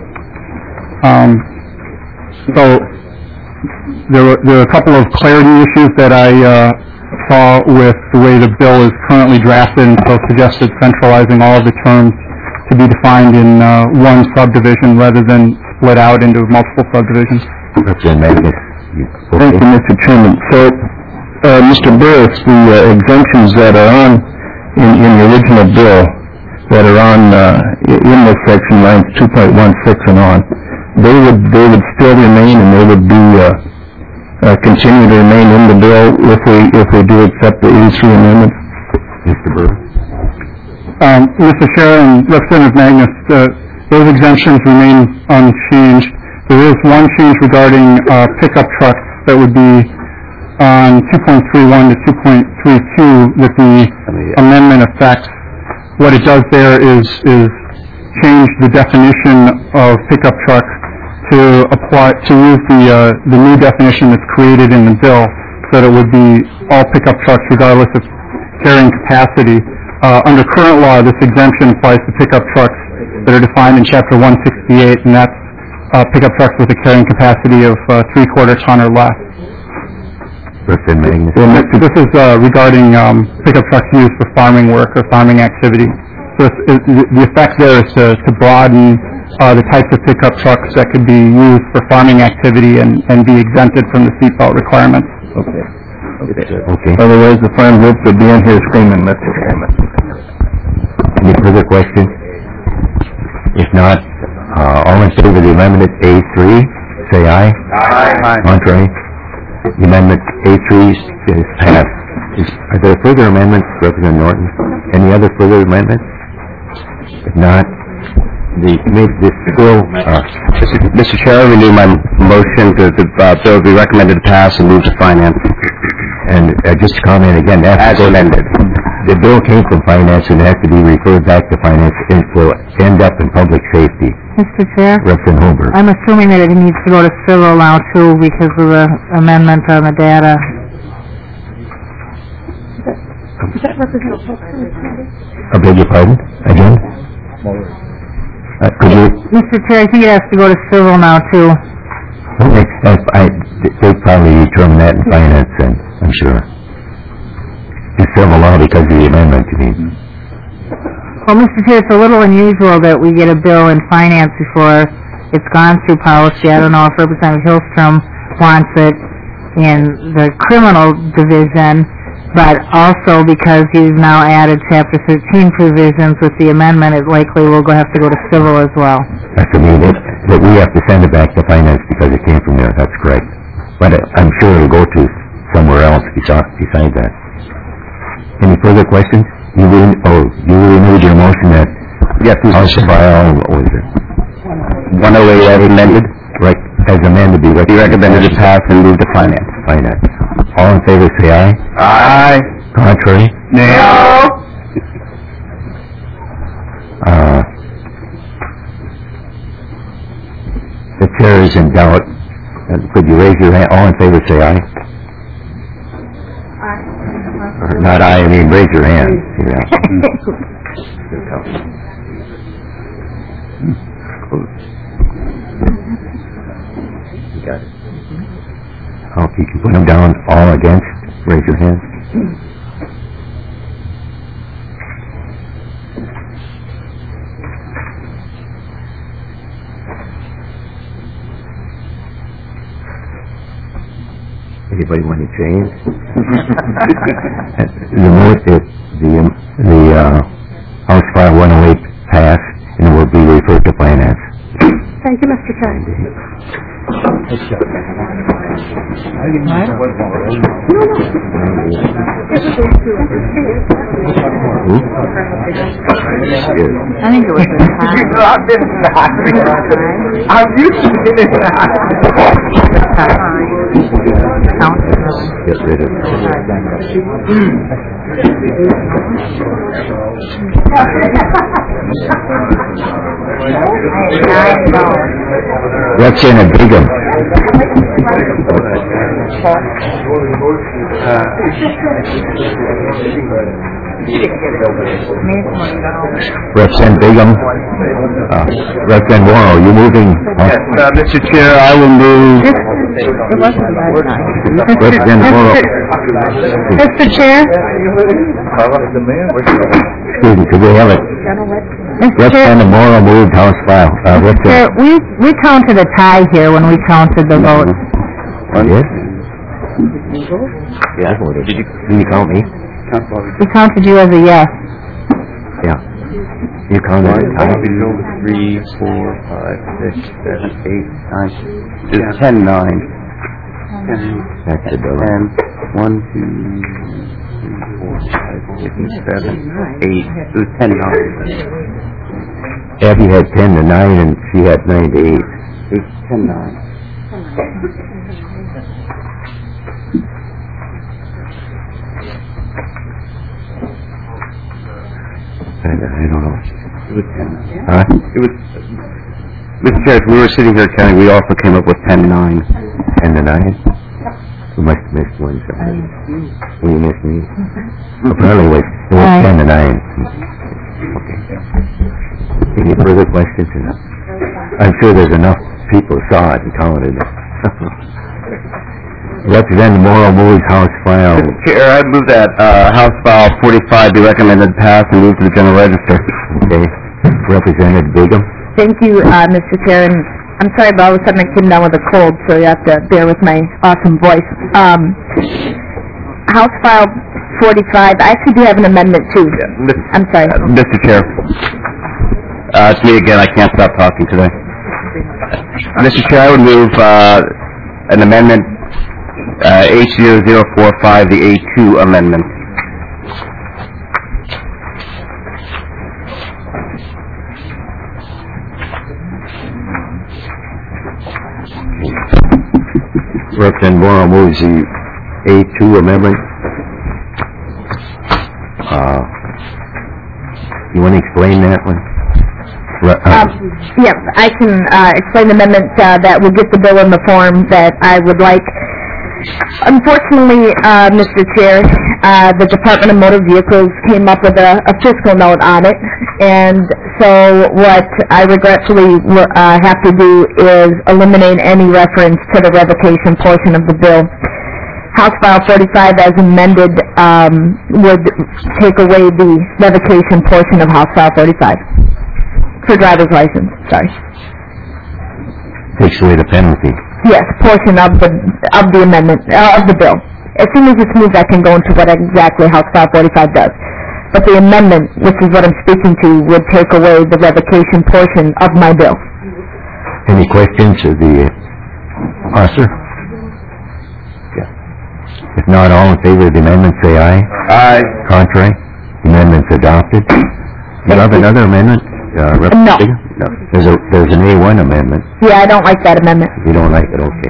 So there are a couple of clarity issues that I saw with the way the bill is currently drafted, and so suggested centralizing all of the terms to be defined in one subdivision rather than split out into multiple subdivisions. Thank you, Mr. Chairman. So, Mr. Burris, the exemptions that are on in the original bill that are on in this section, lines 2.16 and on, they would still remain, and they would be continue to remain in the bill if we do accept the A3 amendment. Mr. Burris. Mr. Chair and Representative Magnus, those exemptions remain unchanged. There is one change regarding pickup trucks that would be on 2.31 to 2.32 that the amendment affects. What it does there is change the definition of pickup truck to use the new definition that's created in the bill, so that it would be all pickup trucks regardless of carrying capacity. Under current law, this exemption applies to pickup trucks that are defined in Chapter 168, and that's pickup trucks with a carrying capacity of 3/4 ton or less. This is regarding pickup trucks used for farming work or farming activity. So the effect there is to broaden the types of pickup trucks that could be used for farming activity and be exempted from the seatbelt requirements. Okay. Otherwise, the farm group would be in here screaming, Mr. Chairman. Any further questions? If not, all in favor of the amendment A3, say aye. Aye. Contrary? The amendment A3 is passed. Are there further amendments, Representative Norton? Any other further amendments? If not, this bill... Mr. Chair, I renew my motion to the bill be recommended to pass and move to finance. And just to comment again, as amended. The bill came from finance and has to be referred back to finance and will end up in public safety. Mr. Chair? Representative Holberg. I'm assuming that it needs to go to civil now, too, because of the amendment on the data. Is that Representative Holberg? I beg your pardon? Again? Could you... Mr. Chair, I think it has to go to civil now, too. They probably determine that in finance, then, I'm sure. It's civil law because of the amendment, you mean? Well, Mr. Chair, it's a little unusual that we get a bill in finance before it's gone through policy. I don't know if Representative Hillstrom wants it in the criminal division, but also because you've now added Chapter 13 provisions with the amendment, it likely will have to go to civil as well. That's to me that we have to send it back to finance because it came from there. That's correct. But I'm sure it'll go to somewhere else besides that. Any further questions? You renewed your motion that House file, what was it? 108 as amended? Right, as amended, be recommended to pass and move to finance. Finance. All in favor, say aye. Aye. Contrary? No. The chair is in doubt. Could you raise your hand? All in favor, say aye. Or not aye, I mean raise your hand. Yeah. You got it. Oh, you can put them down all against. Raise your hand. Anybody want to change? the House File 108 passed and will be referred to Finance. Thank you, Mr. Chair. I think it was a tie. I'm used to being Get rid of Representative Bingham. Representative Bingham. Representative Morrow, you moving? Yes, Mr. Chair, I will move. Representative Morrow. Mr. Chair? Excuse me, could we have it? Representative Morrow moved House File. Chair, we counted a tie here when we counted the votes. Yes? Yeah, I voted. Did you count me? We counted you as a yes. Yeah. You counted it. 3, 4, 5, 6, 7, 8, 9. It's 10-9. That's the bill. 10, 1, 2, 3, 4, 5, 6, 7, 8. It was 10-9. Abby had 10 to 9 and she had 9 to 8. It was 10-9. I don't know. It was 10-9. Huh? It was, Mr. Chair, if we were sitting here counting, we also came up with 10-9. 10 to 9? We must have missed one. Will you miss me? Apparently it was 10 to 9. Okay. Any further questions? I'm sure there's enough people saw it and counted it. Representative Morrow moves House File. Mr. Chair, I move that House File 45 be recommended pass and move to the General Register. Okay. Representative Bingham. Thank you, Mr. Chair, and I'm sorry, but all of a sudden I came down with a cold, so you have to bear with my awesome voice. House File 45, I actually do have an amendment too. I'm sorry. Mr. Chair. It's me again. I can't stop talking today. Mr. Chair, I would move an amendment, H0045, the A2 amendment. Representative Morrow moves the A2 amendment. You want to explain that one? Yep, I can explain the amendment that will get the bill in the form that I would like. Unfortunately, Mr. Chair, the Department of Motor Vehicles came up with a fiscal note on it, and so what I regretfully have to do is eliminate any reference to the revocation portion of the bill. House File 45 as amended would take away the revocation portion of House File 45 for driver's license, sorry. Takes away the penalty. Yes, portion of the amendment, of the bill. As soon as it's moved, I can go into what exactly House File 45 does. But the amendment, which is what I'm speaking to, would take away the revocation portion of my bill. Any questions of the officer? Yeah. If not, all in favor of the amendment, say aye. Aye. Contrary? The amendment's adopted. You have another amendment? No. No. There's an A1 amendment. Yeah, I don't like that amendment. You don't like it, okay.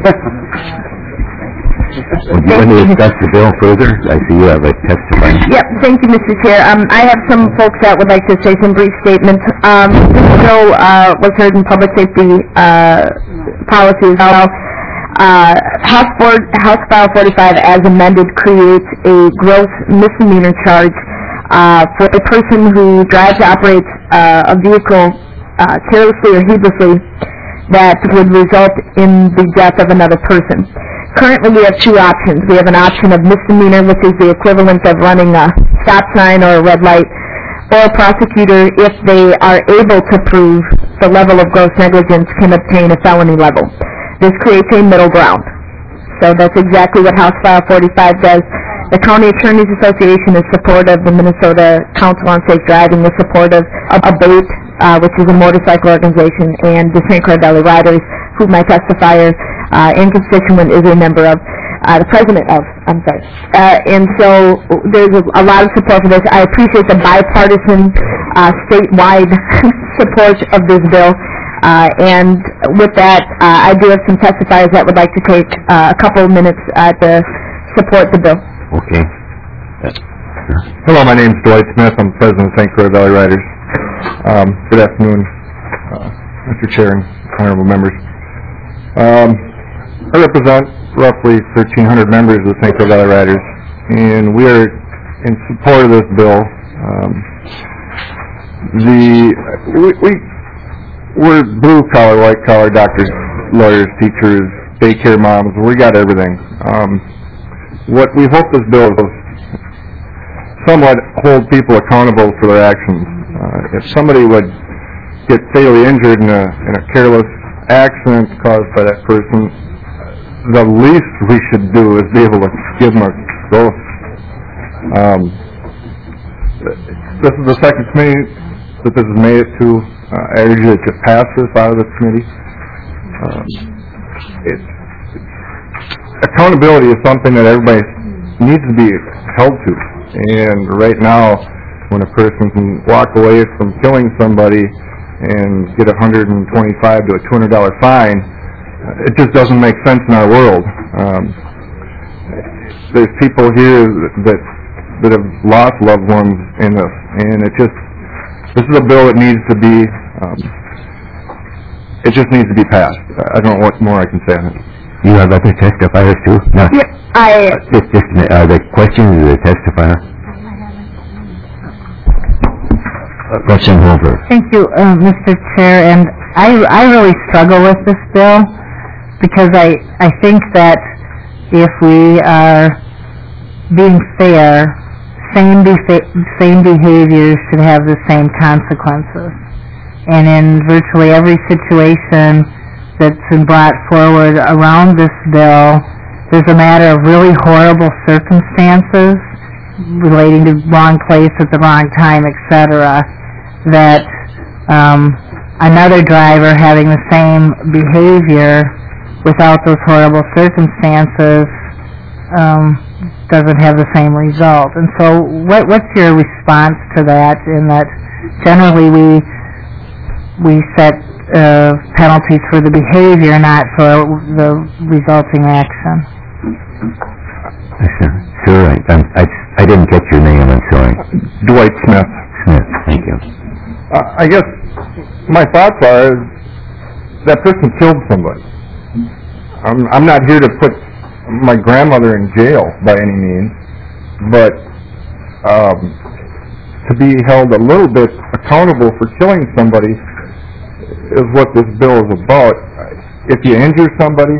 Would you want to discuss the bill further? I see you have a testifying. Yep, thank you, Mr. Chair. I have some folks that would like to say some brief statements. This bill was heard in public safety policy as well. House File 45, as amended, creates a gross misdemeanor charge for a person who drives or operates a vehicle carelessly or heedlessly that would result in the death of another person. Currently, we have two options. We have an option of misdemeanor, which is the equivalent of running a stop sign or a red light, or a prosecutor, if they are able to prove the level of gross negligence, can obtain a felony level. This creates a middle ground. So that's exactly what House File 45 does. The County Attorneys Association is supportive, the Minnesota Council on Safe Driving is supportive of ABATE, which is a motorcycle organization, and the St. Croix Valley Riders, who my testifier and constituent is a member of, the president of, I'm sorry. And so there's a lot of support for this. I appreciate the bipartisan statewide support of this bill. And with that, I do have some testifiers that would like to take a couple of minutes to support the bill. Okay. Hello, my name is Dwight Smith. I'm president of St. Croix Valley Riders. Good afternoon, Mr. Chair and honorable members. I represent roughly 1,300 members of the St. Croix Valley Riders, and we are in support of this bill. We're blue-collar, white-collar doctors, lawyers, teachers, daycare moms. We got everything. What we hope this bill will somewhat hold people accountable for their actions. If somebody would get fatally injured in a careless accident caused by that person, the least we should do is be able to give them a dose. This is the second committee that this has made it to. I urge you to pass this out of this committee. Accountability is something that everybody needs to be held to. And right now, when a person can walk away from killing somebody and get a $125 to a $200 fine, it just doesn't make sense in our world. There's people here that have lost loved ones in this, and this is a bill that needs to be, it just needs to be passed. I don't know what more I can say on it. You have other testifiers too? No. Yeah, Just the question of the testifier. Question over. Thank you, Mr. Chair, and I really struggle with this bill because I think that if we are being fair, same behaviors should have the same consequences. And in virtually every situation that's been brought forward around this bill, there's a matter of really horrible circumstances relating to wrong place at the wrong time, etc., that another driver having the same behavior without those horrible circumstances doesn't have the same result. And so what's your response to that, in that generally we set penalties for the behavior, not for the resulting action? Sure, I didn't get your name, I'm sorry. Dwight Smith. Smith, thank you. I guess my thoughts are that person killed somebody. I'm not here to put my grandmother in jail by any means, but to be held a little bit accountable for killing somebody is what this bill is about. If you injure somebody,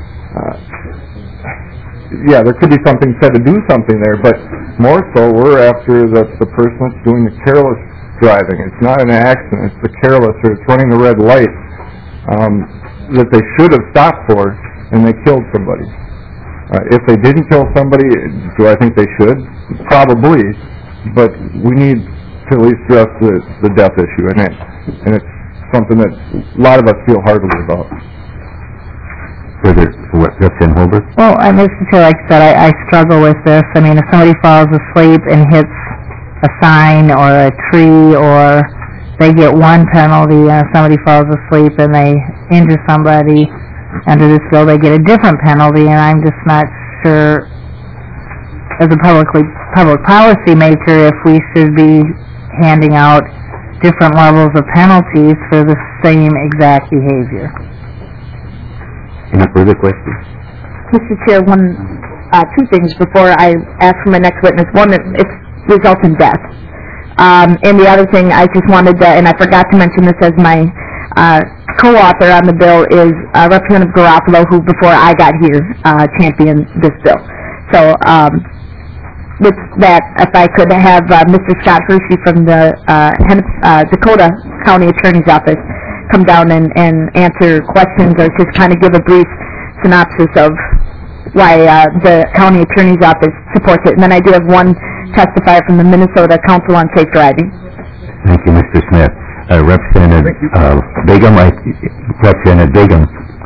yeah, there could be something said to do something there, but more so we're after the person that's doing the careless driving. It's not an accident, it's the careless, or it's running the red light that they should have stopped for, and they killed somebody. If they didn't kill somebody, do I think they should? Probably, but we need to at least address the death issue, and it's something that a lot of us feel heartily about. Representative Holbert? Well, Mr. Chair, like I said, I struggle with this. I mean, if somebody falls asleep and hits a sign or a tree, or they get one penalty, and if somebody falls asleep and they injure somebody under this bill, they get a different penalty, and I'm just not sure, as a public policy maker, if we should be handing out different levels of penalties for the same exact behavior. Any further questions? Mr. Chair, two things before I ask for my next witness. One, it results in death. And the other thing, I just wanted to, and I forgot to mention this as my co-author on the bill, is Representative Garofalo, who before I got here championed this bill. So with that, if I could have Mr. Scott Hershey from the Dakota County Attorney's Office come down and answer questions or just kind of give a brief synopsis of why the County Attorney's Office supports it. And then I do have one testifier from the Minnesota Council on Safe Driving. Thank you, Mr. Smith. Representative Begum, Representative Begum,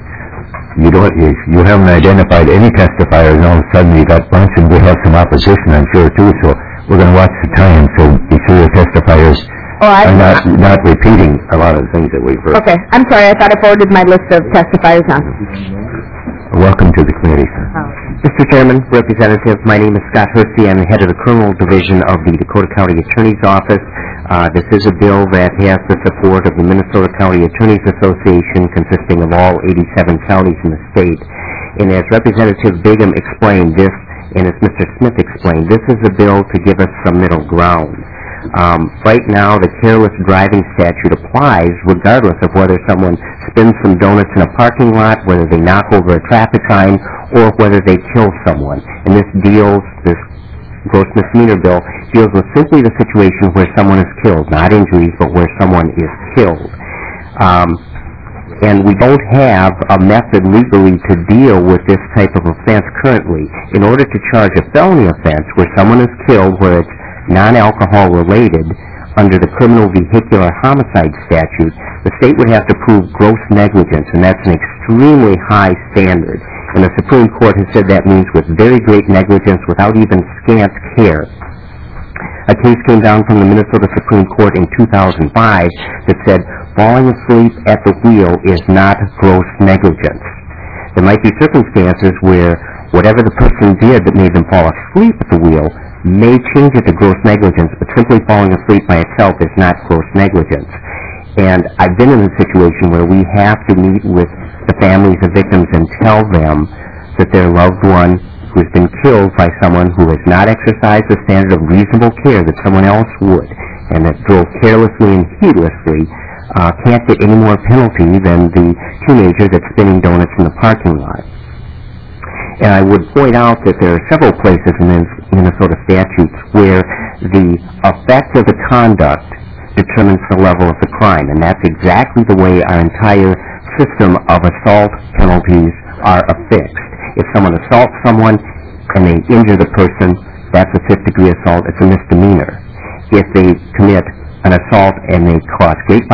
you haven't identified any testifiers, and all of a sudden you got a bunch, and we have some opposition, I'm sure, too, so we're going to watch the time, so be sure your testifiers are not repeating a lot of the things that we've heard. Okay, I'm sorry, I thought I forwarded my list of testifiers on. Welcome to the committee, sir. Mr. Chairman, Representative, my name is Scott Hersey. I'm the head of the Criminal Division of the Dakota County Attorney's Office. This is a bill that has the support of the Minnesota County Attorneys Association, consisting of all 87 counties in the state. And as Representative Begum explained this, and as Mr. Smith explained, this is a bill to give us some middle ground. Right now, the careless driving statute applies regardless of whether someone spins some donuts in a parking lot, whether they knock over a traffic sign, or whether they kill someone. And this gross misdemeanor bill deals with simply the situation where someone is killed, not injuries, but where someone is killed. And we don't have a method legally to deal with this type of offense currently. In order to charge a felony offense where someone is killed, where it's non-alcohol related, under the criminal vehicular homicide statute, the state would have to prove gross negligence, and that's an extremely high standard. And the Supreme Court has said that means with very great negligence, without even scant care. A case came down from the Minnesota Supreme Court in 2005 that said falling asleep at the wheel is not gross negligence. There might be circumstances where whatever the person did that made them fall asleep at the wheel may change it to gross negligence, but simply falling asleep by itself is not gross negligence. And I've been in a situation where we have to meet with the families of victims and tell them that their loved one who has been killed by someone who has not exercised the standard of reasonable care that someone else would, and that drove carelessly and heedlessly, can't get any more penalty than the teenager that's spinning donuts in the parking lot. And I would point out that there are several places in Minnesota statutes where the effect of the conduct determines the level of the crime, and that's exactly the way our entire system of assault penalties are affixed. If someone assaults someone and they injure the person, that's a fifth-degree assault. It's a misdemeanor. If they commit an assault and they cause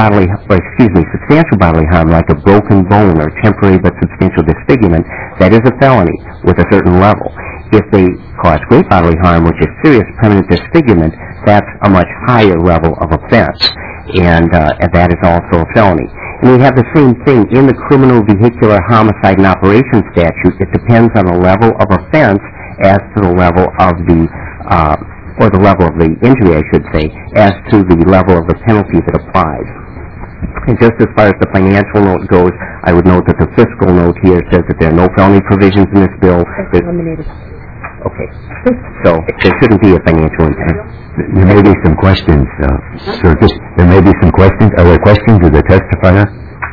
substantial bodily harm, like a broken bone or temporary but substantial disfigurement, that is a felony with a certain level. If they cause great bodily harm, which is serious permanent disfigurement, that's a much higher level of offense, and that is also a felony. And we have the same thing in the criminal vehicular homicide and operations statute. It depends on the level of offense as to the level of the or the level of the injury, I should say, as to the level of the penalty that applies. And just as far as the financial note goes, I would note that the fiscal note here says that there are no felony provisions in this bill. Eliminated. Okay. So there shouldn't be a financial impact. There may be some questions, sir. There may be some questions. Are there questions of the testifier?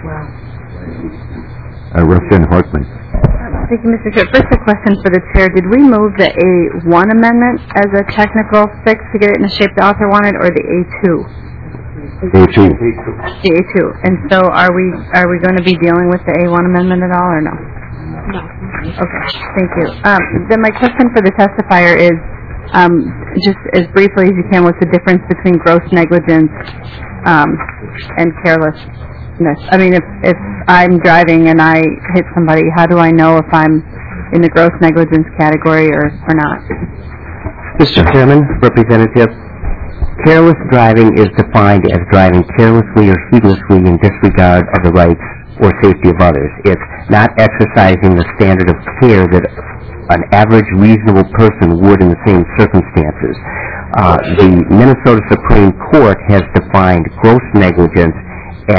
Representative Horstman. Thank you, Mr. Chair. First, a question for the Chair. Did we move the A1 amendment as a technical fix to get it in the shape the author wanted, or the A2? A2. The A2. And so are we going to be dealing with the A1 amendment at all, or no? No. Okay, thank you. Then my question for the testifier is, just as briefly as you can, what's the difference between gross negligence and carelessness? I mean, if I'm driving and I hit somebody, how do I know if I'm in the gross negligence category or not? Mr. Chairman, Representative, careless driving is defined as driving carelessly or heedlessly in disregard of the rights or safety of others. It's not exercising the standard of care that an average reasonable person would in the same circumstances. The Minnesota Supreme Court has defined gross negligence as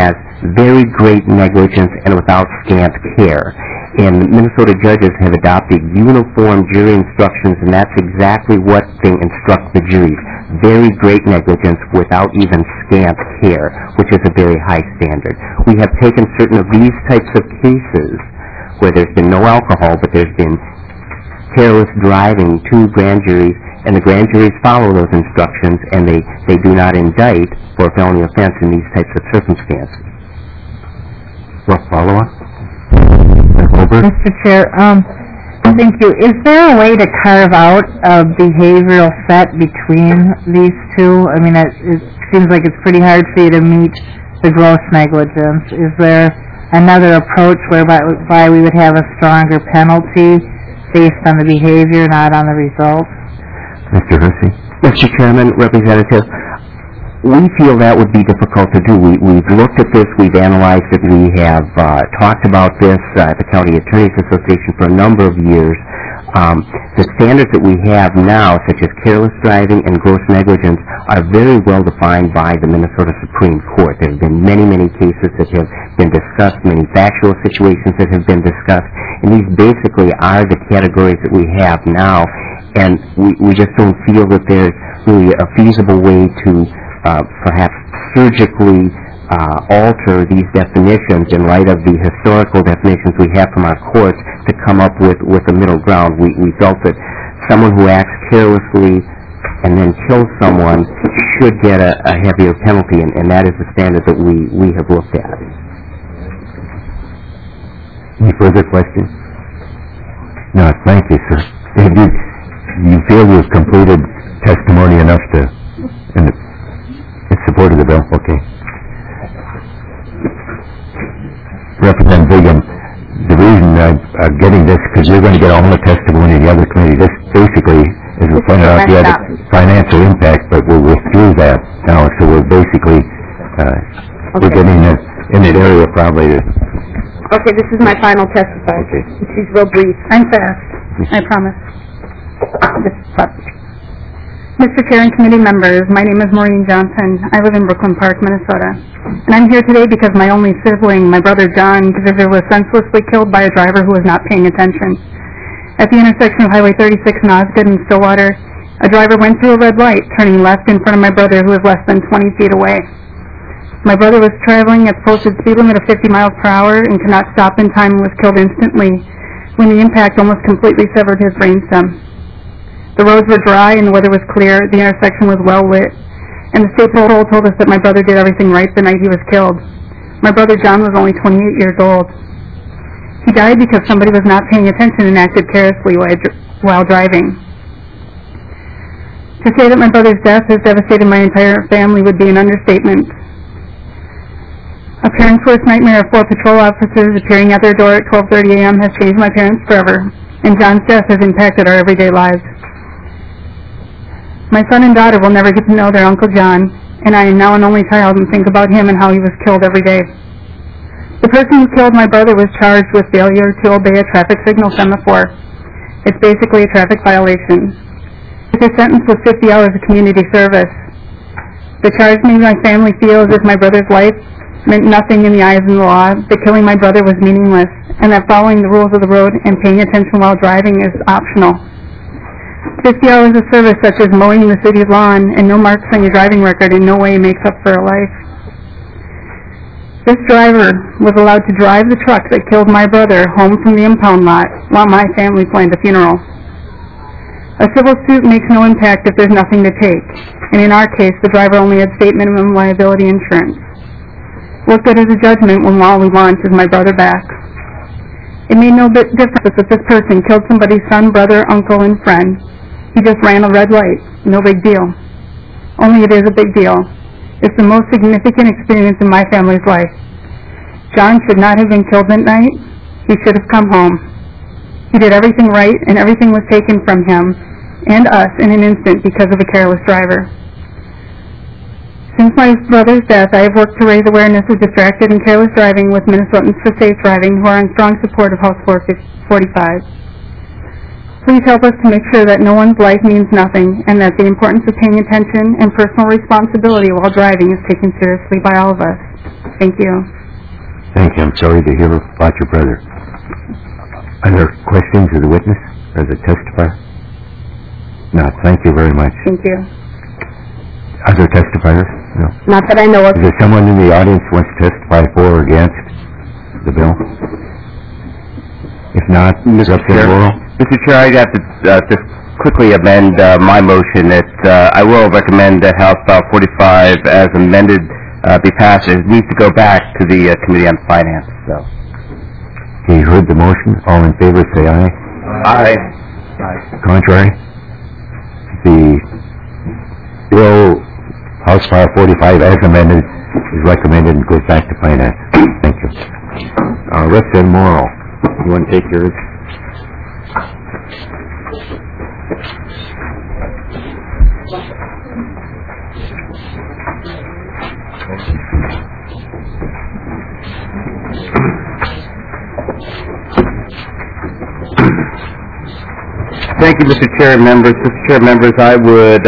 very great negligence and without scant care. And Minnesota judges have adopted uniform jury instructions, and that's exactly what they instruct the juries. Very great negligence without even scant care, which is a very high standard. We have taken certain of these types of cases where there's been no alcohol, but there's been careless driving to grand juries, and the grand juries follow those instructions, and they do not indict for a felony offense in these types of circumstances. What follow-up? Mr. Chair, thank you. Is there a way to carve out a behavioral set between these two? I mean, it seems like it's pretty hard for you to meet the gross negligence. Is there another approach whereby we would have a stronger penalty based on the behavior, not on the results? Mr. Hersey? Mr. Chairman, Representative, we feel that would be difficult to do. We've looked at this, we've analyzed it, we have talked about this at the County Attorneys Association for a number of years. The standards that we have now, such as careless driving and gross negligence, are very well defined by the Minnesota Supreme Court. There have been many, many cases that have been discussed, many factual situations that have been discussed, and these basically are the categories that we have now, and we just don't feel that there's really a feasible way to perhaps surgically alter these definitions in light of the historical definitions we have from our courts to come up with a middle ground. We felt that someone who acts carelessly and then kills someone should get a heavier penalty, and that is the standard that we have looked at. Any further questions? No, thank you, sir. You feel you've completed testimony enough to... in support of the bill? Okay. Representative Vigan, the reason I'm getting this, because you're going to get all the testimony in the other committee. This basically, as we pointed out, you had a financial impact, but we'll withdraw that now, so we're basically, we're getting in that area probably. Okay, this is my final testify. Okay. She's real brief. I'm fast. I promise. Mr. Chair and committee members, my name is Maureen Johnson. I live in Brooklyn Park, Minnesota. And I'm here today because my only sibling, my brother John Kvisser, was senselessly killed by a driver who was not paying attention. At the intersection of Highway 36 in Osgood and Stillwater, a driver went through a red light, turning left in front of my brother, who was less than 20 feet away. My brother was traveling at the posted speed limit of 50 miles per hour and could not stop in time and was killed instantly when the impact almost completely severed his brainstem. The roads were dry and the weather was clear. The intersection was well lit. And the state patrol told us that my brother did everything right the night he was killed. My brother John was only 28 years old. He died because somebody was not paying attention and acted carelessly while driving. To say that my brother's death has devastated my entire family would be an understatement. A parent's worst nightmare of 4 patrol officers appearing at their door at 12:30 a.m. has changed my parents forever, and John's death has impacted our everyday lives. My son and daughter will never get to know their Uncle John, and I am now an only child and think about him and how he was killed every day. The person who killed my brother was charged with failure to obey a traffic signal semaphore. It's basically a traffic violation. His sentence was 50 hours of community service. The charge made my family feel as if my brother's life meant nothing in the eyes of the law, that killing my brother was meaningless, and that following the rules of the road and paying attention while driving is optional. 50 hours of service, such as mowing the city's lawn and no marks on your driving record, in no way makes up for a life. This driver was allowed to drive the truck that killed my brother home from the impound lot while my family planned a funeral. A civil suit makes no impact if there's nothing to take, and in our case, the driver only had state minimum liability insurance. What good is a judgment when all we want is my brother back? It made no difference if this person killed somebody's son, brother, uncle, and friend. He just ran a red light. No big deal. Only it is a big deal. It's the most significant experience in my family's life. John should not have been killed that night. He should have come home. He did everything right, and everything was taken from him and us in an instant because of a careless driver. Since my brother's death, I have worked to raise awareness of distracted and careless driving with Minnesotans for Safe Driving, who are in strong support of House Floor 45. Please help us to make sure that no one's life means nothing, and that the importance of paying attention and personal responsibility while driving is taken seriously by all of us. Thank you. Thank you. I'm sorry to hear about your brother. Are there questions of the witness or the testifier? No, thank you very much. Thank you. Other testifiers? No. Not that I know of. Is there someone in the audience who wants to testify for or against the bill? If not, Mr. Chair, I'd have to just quickly amend my motion that I will recommend that House File 45 as amended be passed. It needs to go back to the Committee on Finance. So. Okay, you heard the motion. All in favor, say aye. Aye. Contrary? The bill, House File 45 as amended, is recommended and goes back to Finance. Thank you. Representative Morrow, you want to take yours? Thank you, Mr. Chair and members. Mr. Chair and members, I would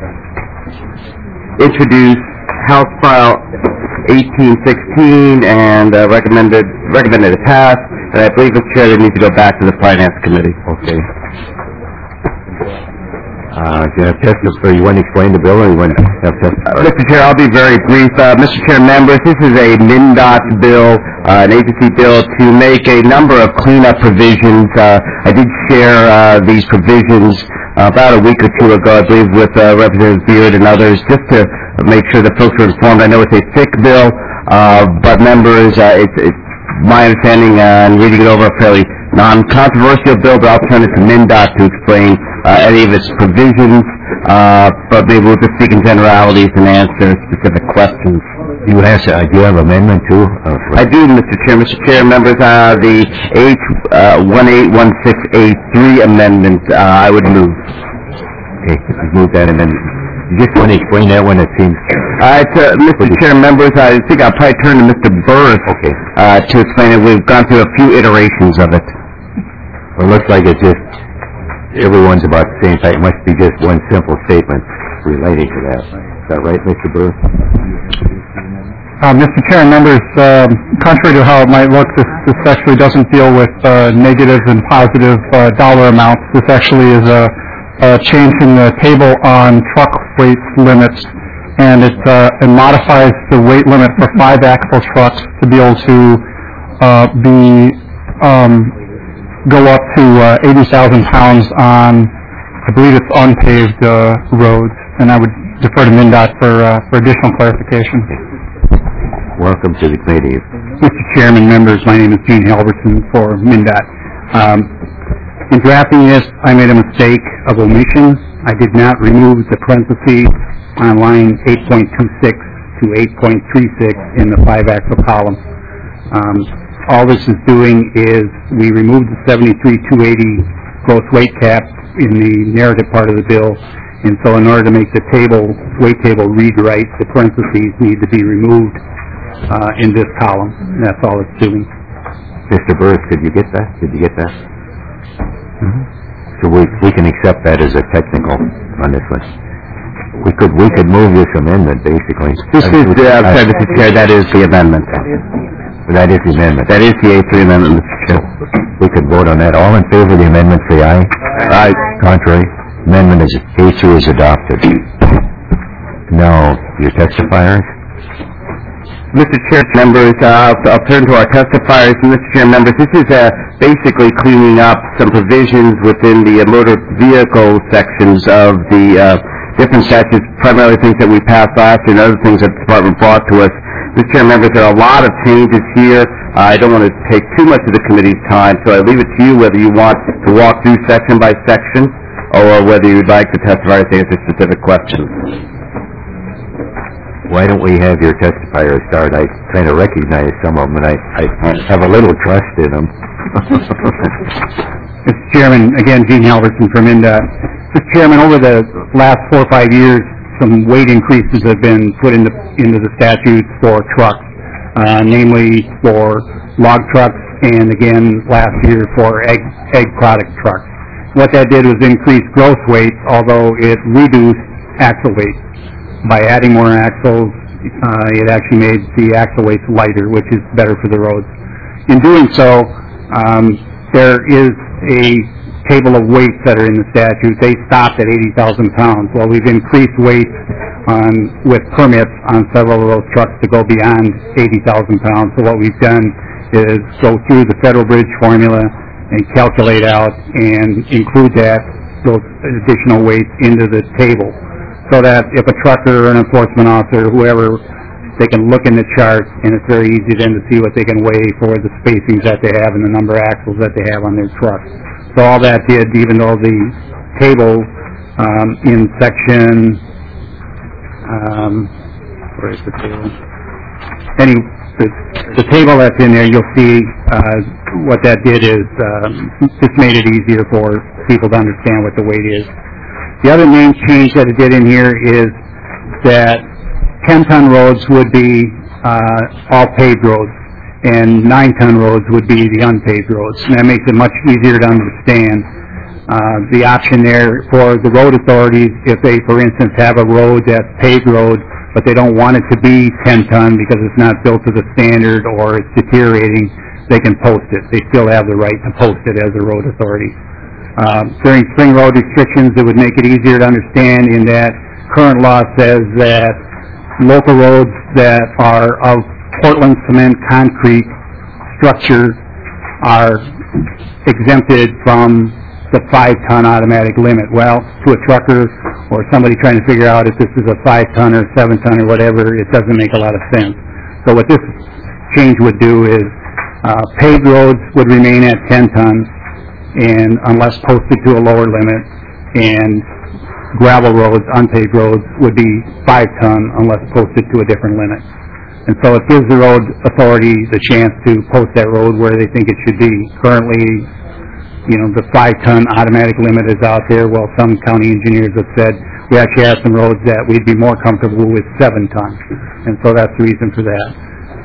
introduce House File 1816 and recommend it pass. And I believe, Mr. Chair, they need to go back to the Finance Committee. Okay. Do you have testimony? You want to explain the bill, or you want to have testimony? Mr. Chair, I'll be very brief. Mr. Chair, members, this is a MnDOT bill, an agency bill to make a number of cleanup provisions. I did share these provisions about a week or two ago, I believe, with Representative Beard and others, just to make sure that folks are informed. I know it's a thick bill, but members, it's my understanding, and reading it over, a fairly non-controversial bill, but I'll turn it to MnDOT to explain any of its provisions, but maybe we'll just speak in generalities and answer specific questions. Do you have amendment too? I do, Mr. Chair. Mr. Chair, members, the H1816A3 amendment, I would move. Okay, I move that amendment. You just want to explain that one, it seems? Mr. Chair, members, I think I'll probably turn to Mr. Burris to explain it. We've gone through a few iterations of it. Well, it looks like it's just everyone's about the same type. It must be just one simple statement relating to that. Is that right, Mr. Burris? Mr. Chair and members, contrary to how it might look, this actually doesn't deal with negative and positive dollar amounts. This actually is a change in the table on truck weight limits, and it modifies the weight limit for 5-axle trucks to be able to go up to 80,000 pounds on, I believe it's unpaved roads, and I would defer to MnDOT for additional clarification. Welcome to the committee. Mr. Chairman, members, my name is Gene Halverson for MnDOT. In drafting this, I made a mistake of omission. I did not remove the parentheses on line 8.26 to 8.36 in the 5-axle column. All this is doing is we removed the 73,280 gross weight cap in the narrative part of the bill, and so in order to make the weight table read right, the parentheses need to be removed in this column. And that's all it's doing. Mr. Burris, did you get that? Mm-hmm. So we can accept that as a technical on this one. We could move this amendment basically. This is Mr. Chair, that is the amendment. That is the amendment. That is the A3 amendment, Mr. Chair. We could vote on that. All in favor of the amendment, say aye. Aye. Contrary. Amendment is A3 is adopted. Now, your testifiers. Mr. Chair, members, I'll turn to our testifiers. Mr. Chair, members, this is basically cleaning up some provisions within the motor vehicle sections of the different statutes, primarily things that we passed last year and other things that the department brought to us. Mr. Chair, members, there are a lot of changes here. I don't want to take too much of the committee's time, so I leave it to you whether you want to walk through section by section or whether you'd like the testifiers to answer specific questions. Why don't we have your testifiers start? I kind of recognize some of them, and I have a little trust in them. Mr. Chairman, again, Gene Halverson from MnDOT. Mr. Chairman, over the last 4 or 5 years, some weight increases have been put into the statutes for trucks, namely for log trucks and again last year for egg product trucks. What that did was increase gross weight, although it reduced axle weight. By adding more axles, it actually made the axle weights lighter, which is better for the roads. In doing so, there is a table of weights that are in the statute. They stopped at 80,000 pounds. Well, we've increased weights with permits on several of those trucks to go beyond 80,000 pounds. So what we've done is go through the Federal Bridge formula and calculate out and include those additional weights into the table, so that if a trucker or an enforcement officer, whoever, they can look in the chart, and it's very easy then to see what they can weigh for the spacings that they have and the number of axles that they have on their truck. So all that did, even though the table in section, where is the table? The table that's in there, you'll see what that did is just made it easier for people to understand what the weight is. The other main change that it did in here is that 10-ton roads would be all paved roads, and 9-ton roads would be the unpaved roads. And that makes it much easier to understand. The option there for the road authorities, if they, for instance, have a road that's paved road, but they don't want it to be 10-ton because it's not built to the standard or it's deteriorating, they can post it. They still have the right to post it as a road authority. During spring road restrictions, it would make it easier to understand in that current law says that local roads that are of Portland cement concrete structure are exempted from the 5-ton automatic limit. Well, to a trucker or somebody trying to figure out if this is a 5-ton or 7-ton or whatever, it doesn't make a lot of sense. So what this change would do is paved roads would remain at 10 tons and unless posted to a lower limit, and gravel roads, unpaved roads, would be 5-ton unless posted to a different limit. And so it gives the road authority the chance to post that road where they think it should be. Currently, the 5-ton automatic limit is out there. Well, some county engineers have said we actually have some roads that we'd be more comfortable with 7 tons. And so that's the reason for that.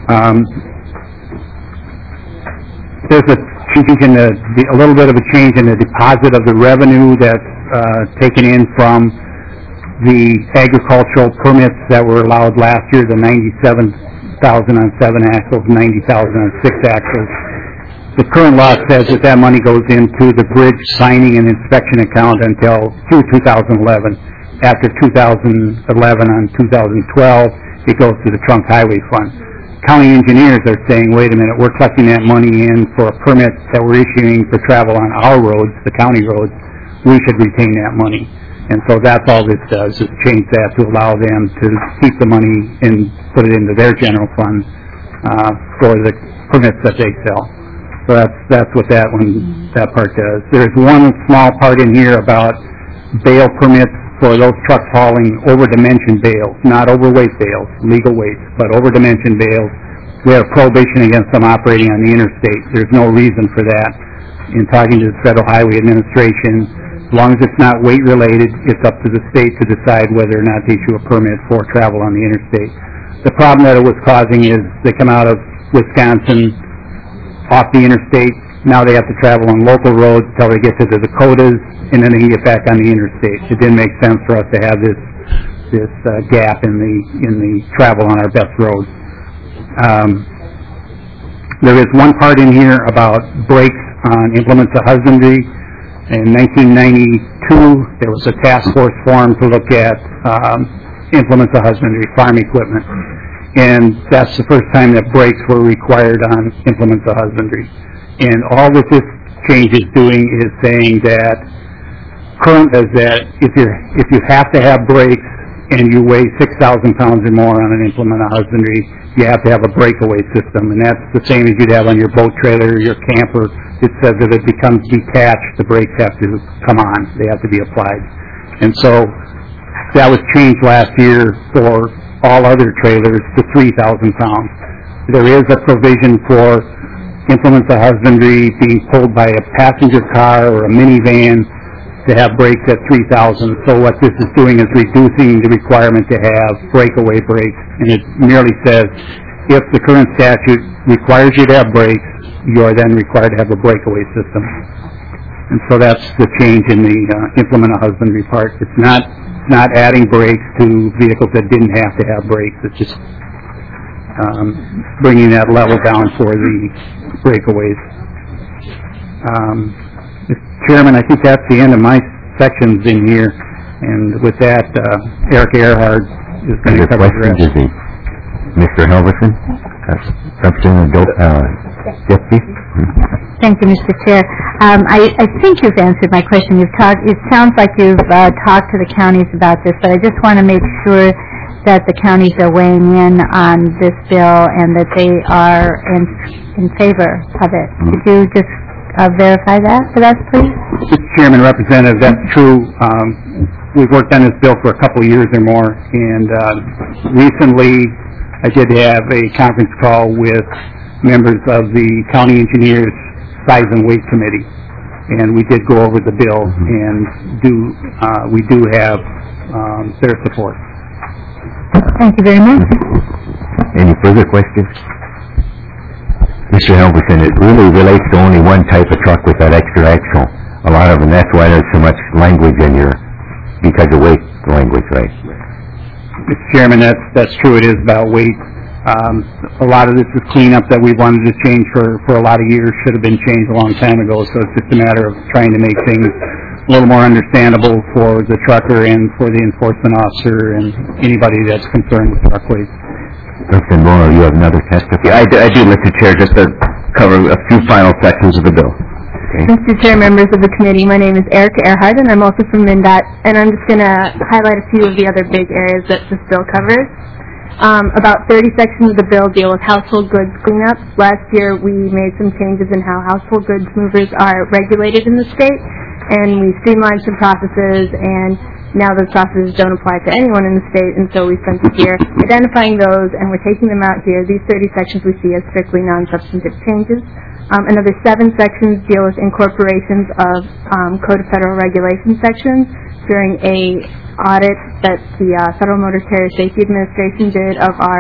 There's a little bit of a change in the deposit of the revenue that's taken in from the agricultural permits that were allowed last year, the 97,000 on 7 axles, 90,000 on 6 axles. The current law says that money goes into the bridge signing and inspection account until through 2011. After 2011 on 2012, it goes to the trunk highway fund. County engineers are saying, wait a minute, we're collecting that money in for a permit that we're issuing for travel on our roads, the county roads. We should retain that money. And so that's all this does, is change that to allow them to keep the money and put it into their general fund for the permits that they sell. So that's what that part does. There's one small part in here about bale permits for those trucks hauling over-dimensioned bales, not overweight bales, legal weights, but over-dimensioned bales. We have a prohibition against them operating on the interstate. There's no reason for that. In talking to the Federal Highway Administration, as long as it's not weight-related, it's up to the state to decide whether or not to issue a permit for travel on the interstate. The problem that it was causing is they come out of Wisconsin off the interstate. Now they have to travel on local roads until they get to the Dakotas, and then they can get back on the interstate. It didn't make sense for us to have this gap in the travel on our best roads. There is one part in here about brakes on implements of husbandry. In 1992, there was a task force formed to look at implements of husbandry, farm equipment. And that's the first time that brakes were required on implements of husbandry. And all that this change is doing is saying that current is that if you have to have brakes and you weigh 6,000 pounds or more on an implement of husbandry, you have to have a breakaway system. And that's the same as you'd have on your boat trailer or your camper. It says if it becomes detached, the brakes have to come on. They have to be applied. And so that was changed last year for all other trailers to 3,000 pounds. There is a provision for implements of husbandry being pulled by a passenger car or a minivan to have brakes at 3,000. So what this is doing is reducing the requirement to have breakaway brakes. And it merely says if the current statute requires you to have brakes, you are then required to have a breakaway system. And so that's the change in the implement of husbandry part. It's not not adding brakes to vehicles that didn't have to have brakes. It's just bringing that level down for the breakaways. Mr. Chairman, I think that's the end of my sections in here. And with that, Eric Earhart is going to cover the rest. Mr. Helverson, Representative Deputy. Thank you, Mr. Chair. I think you've answered my question. It sounds like you've talked to the counties about this, but I just want to make sure that the counties are weighing in on this bill and that they are in favor of it. Could you just verify that for us, please? Mr. Chairman, Representative, that's true. We've worked on this bill for a couple of years or more, and recently I did have a conference call with members of the County Engineers Size and Weight Committee, and we did go over the bill, and we do have their support. Thank you very much. Any further questions? Mr. Helverson, it really relates to only one type of truck with that extra axle. A lot of them, that's why there's so much language in here, because of weight language, right? Mr. Chairman, that's true. It is about weight. A lot of this is cleanup that we wanted to change for a lot of years. Should have been changed a long time ago, so it's just a matter of trying to make things a little more understandable for the trucker and for the enforcement officer and anybody that's concerned with truck weight. Representative Morrow, you have another testimony? Yeah, I do, Mr. Chair, just to cover a few final sections of the bill. Okay. Mr. Chair, members of the committee, my name is Erica Earhart, and I'm also from MnDOT, and I'm just going to highlight a few of the other big areas that this bill covers. About 30 sections of the bill deal with household goods cleanup. Last year, we made some changes in how household goods movers are regulated in the state, and we streamlined some processes, and now those processes don't apply to anyone in the state, and so we spent the year identifying those, and we're taking them out here. These 30 sections we see as strictly non-substantive changes. Another 7 sections deal with incorporations of Code of Federal Regulations sections during a audit that the Federal Motor Carrier Safety Administration did of our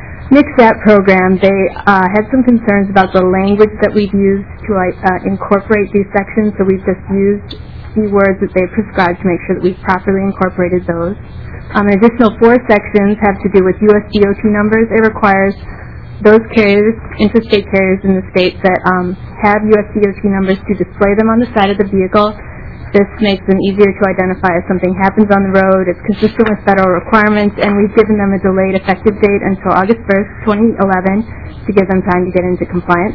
NICSAT program. They had some concerns about the language that we've used to incorporate these sections, so we've just used the words that they prescribed to make sure that we've properly incorporated those. An additional 4 sections have to do with U.S. DOT numbers. It requires those carriers, interstate carriers in the state that have U.S. DOT numbers to display them on the side of the vehicle. This makes them easier to identify if something happens on the road. It's consistent with federal requirements, and we've given them a delayed effective date until August 1st, 2011 to give them time to get into compliance.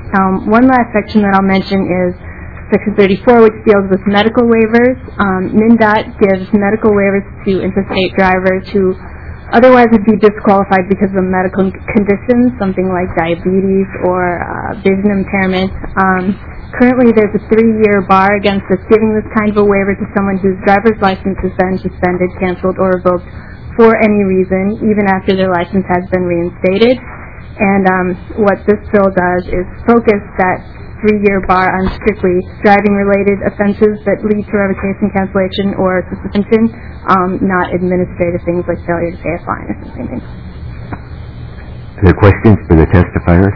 One last section that I'll mention is Section 34, which deals with medical waivers. MnDOT gives medical waivers to interstate drivers who otherwise would be disqualified because of medical conditions, something like diabetes or vision impairment. Currently, there's a 3-year bar against us giving this kind of a waiver to someone whose driver's license has been suspended, canceled, or revoked for any reason, even after their license has been reinstated. And what this bill does is focus that 3-year bar on strictly driving-related offenses that lead to revocation, cancellation, or suspension, not administrative things like failure to pay a fine or something. Are there questions for the testifiers?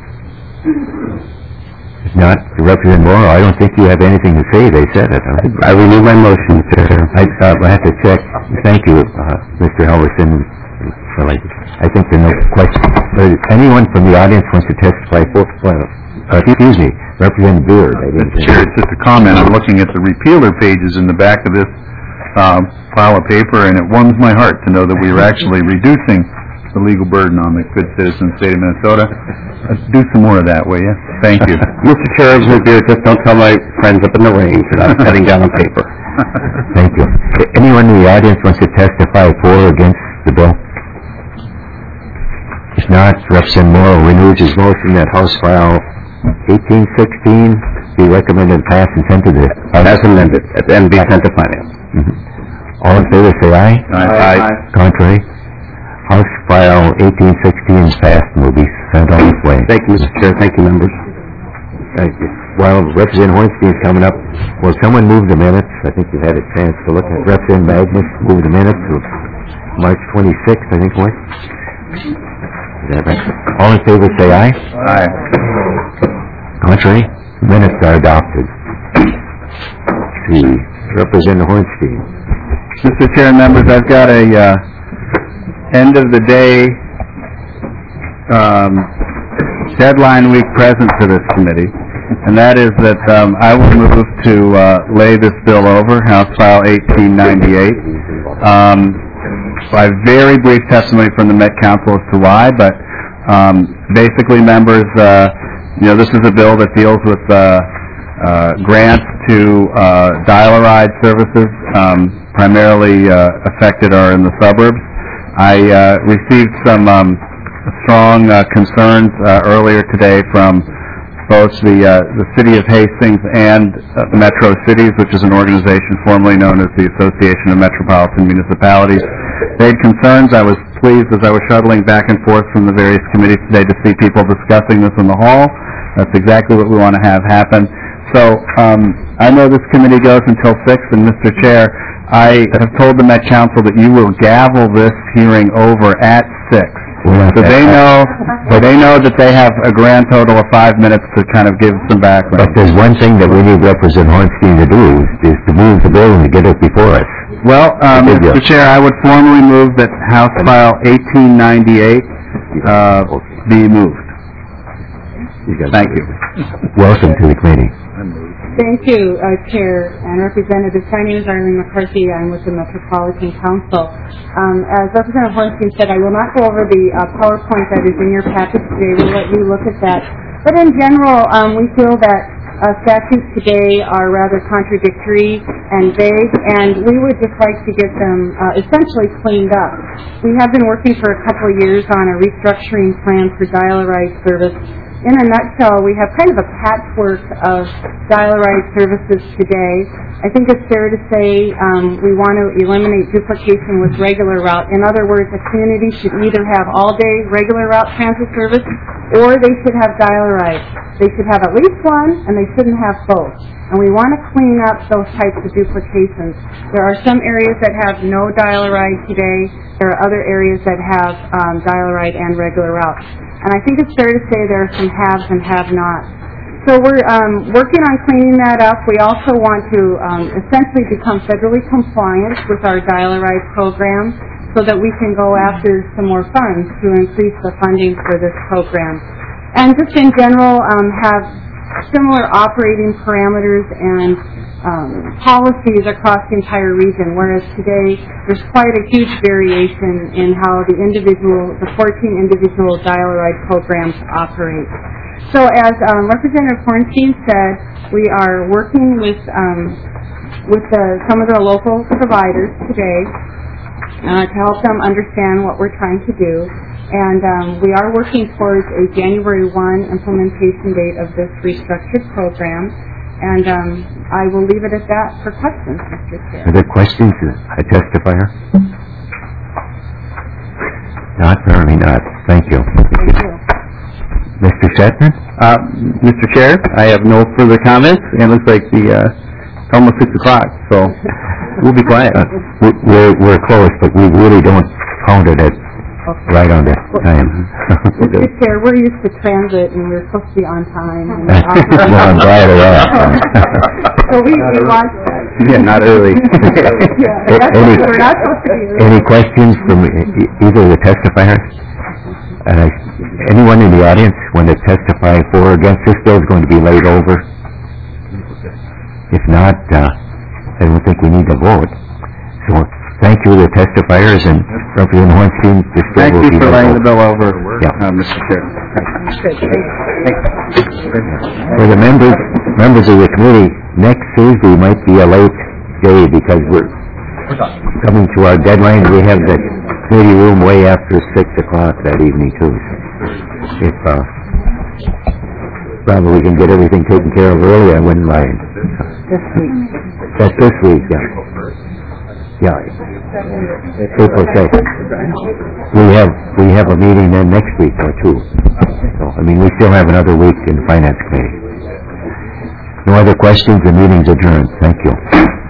If not, Representative Morrow, I don't think you have anything to say. They said it. I renew my motion, Chair. I have to check. Thank you, Mr. Helverson. I think there are no questions. Anyone from the audience wants to testify for? Excuse me, Representative Beard. Mr. Chair, it's just a comment. I'm looking at the repealer pages in the back of this pile of paper, and it warms my heart to know that we are actually reducing the legal burden on the good citizens of the state of Minnesota. Do some more of that, will you? Thank you. Mr. Chair, just don't tell my friends up in the range that I'm cutting down on paper. Thank you. Anyone in the audience wants to testify for or against the bill? If not, Representative Morrow renews his motion that House File 1816 be recommended pass and sent to the as amended and be sent to Finance. All in favor, say aye. Aye. Contrary? House File 1816 is passed and will be sent on its way. Thank you, Mr. Chair. Thank you, members. Thank you. While Representative Hornstein's coming up, will someone move the minutes? I think you've had a chance to look at Representative Magnus move the minutes of March 26th, I think it was. Is that right? All in favor, say aye. Aye. Contrary? Minutes are adopted. Let's see. Representative Hornstein. Mr. Chair and members, I've got a end of the day deadline week present for this committee, and that is that I will move to lay this bill over, House File 1898. By very brief testimony from the Met Council as to why, but basically, members, this is a bill that deals with grants to dial-a-ride services. Primarily affected are in the suburbs. I received some strong concerns earlier today from both the City of Hastings and the Metro Cities, which is an organization formerly known as the Association of Metropolitan Municipalities. They had concerns. I was pleased as I was shuttling back and forth from the various committees today to see people discussing this in the hall. That's exactly what we want to have happen. So I know this committee goes until 6, and Mr. Chair, I have told the Met Council that you will gavel this hearing over at 6. So they know that they have a grand total of 5 minutes to kind of give some background. But there's one thing that we need Representative Hornstein to do, is to move the bill and to get it before us. Well, Mr. Chair, I would formally move that House File 1898 be moved. Thank you. Welcome to the committee. Thank you, Chair and Representatives. My name is Arlene McCarthy. I'm with the Metropolitan Council. As Representative Hornstein said, I will not go over the PowerPoint that is in your package today. We'll let you look at that. But in general, we feel that statutes today are rather contradictory and vague, and we would just like to get them essentially cleaned up. We have been working for a couple of years on a restructuring plan for dial-a-ride service. In a nutshell, we have kind of a patchwork of dial-a-ride services today. I think it's fair to say we want to eliminate duplication with regular route. In other words, a community should either have all-day regular route transit service or they should have dial-a-ride. They should have at least one, and they shouldn't have both. And we want to clean up those types of duplications. There are some areas that have no dial-a-ride today. There are other areas that have dial-a-ride and regular route. And I think it's fair to say there are some haves and have-nots. So we're working on cleaning that up. We also want to essentially become federally compliant with our dial-a-ride program so that we can go after some more funds to increase the funding for this program. And just in general, have similar operating parameters and policies across the entire region, whereas today there's quite a huge variation in how the 14 individual dial-a-ride programs operate. So as Representative Hornstein said, we are working with some of the local providers today to help them understand what we're trying to do. And we are working towards a January 1 implementation date of this restructured program. And I will leave it at that for questions, Mr. Chair. Are there questions? A testifier? Not, apparently not. Thank you. Thank you. Mr. Shatner? Mr. Chair, I have no further comments, and it looks like it's almost 6 o'clock, so we'll be quiet. We're close, but we really don't count it at right on the time. Mr. Chair, we're used to transit, and we're supposed to be on time. And well, I'm glad of that. So we watch that. Yeah, not early. Any questions from either of the testifiers? Anyone in the audience want to testify for or against this bill is going to be laid over? If not, I don't think we need to vote. So thank you to the testifiers, and Representative Hornstein, this bill will be laid over. Thank you for laying the bill over, Mr. Chair. For the members of the committee, next Tuesday might be a late day because we're coming to our deadline. We have the committee room way after 6 o'clock that evening too. If probably we can get everything taken care of early, I wouldn't mind. This week. That's this week, yeah. Yeah. April 2nd. We have a meeting then next week or two. So, I mean, we still have another week in the Finance Committee. No other questions, the meeting's adjourned. Thank you.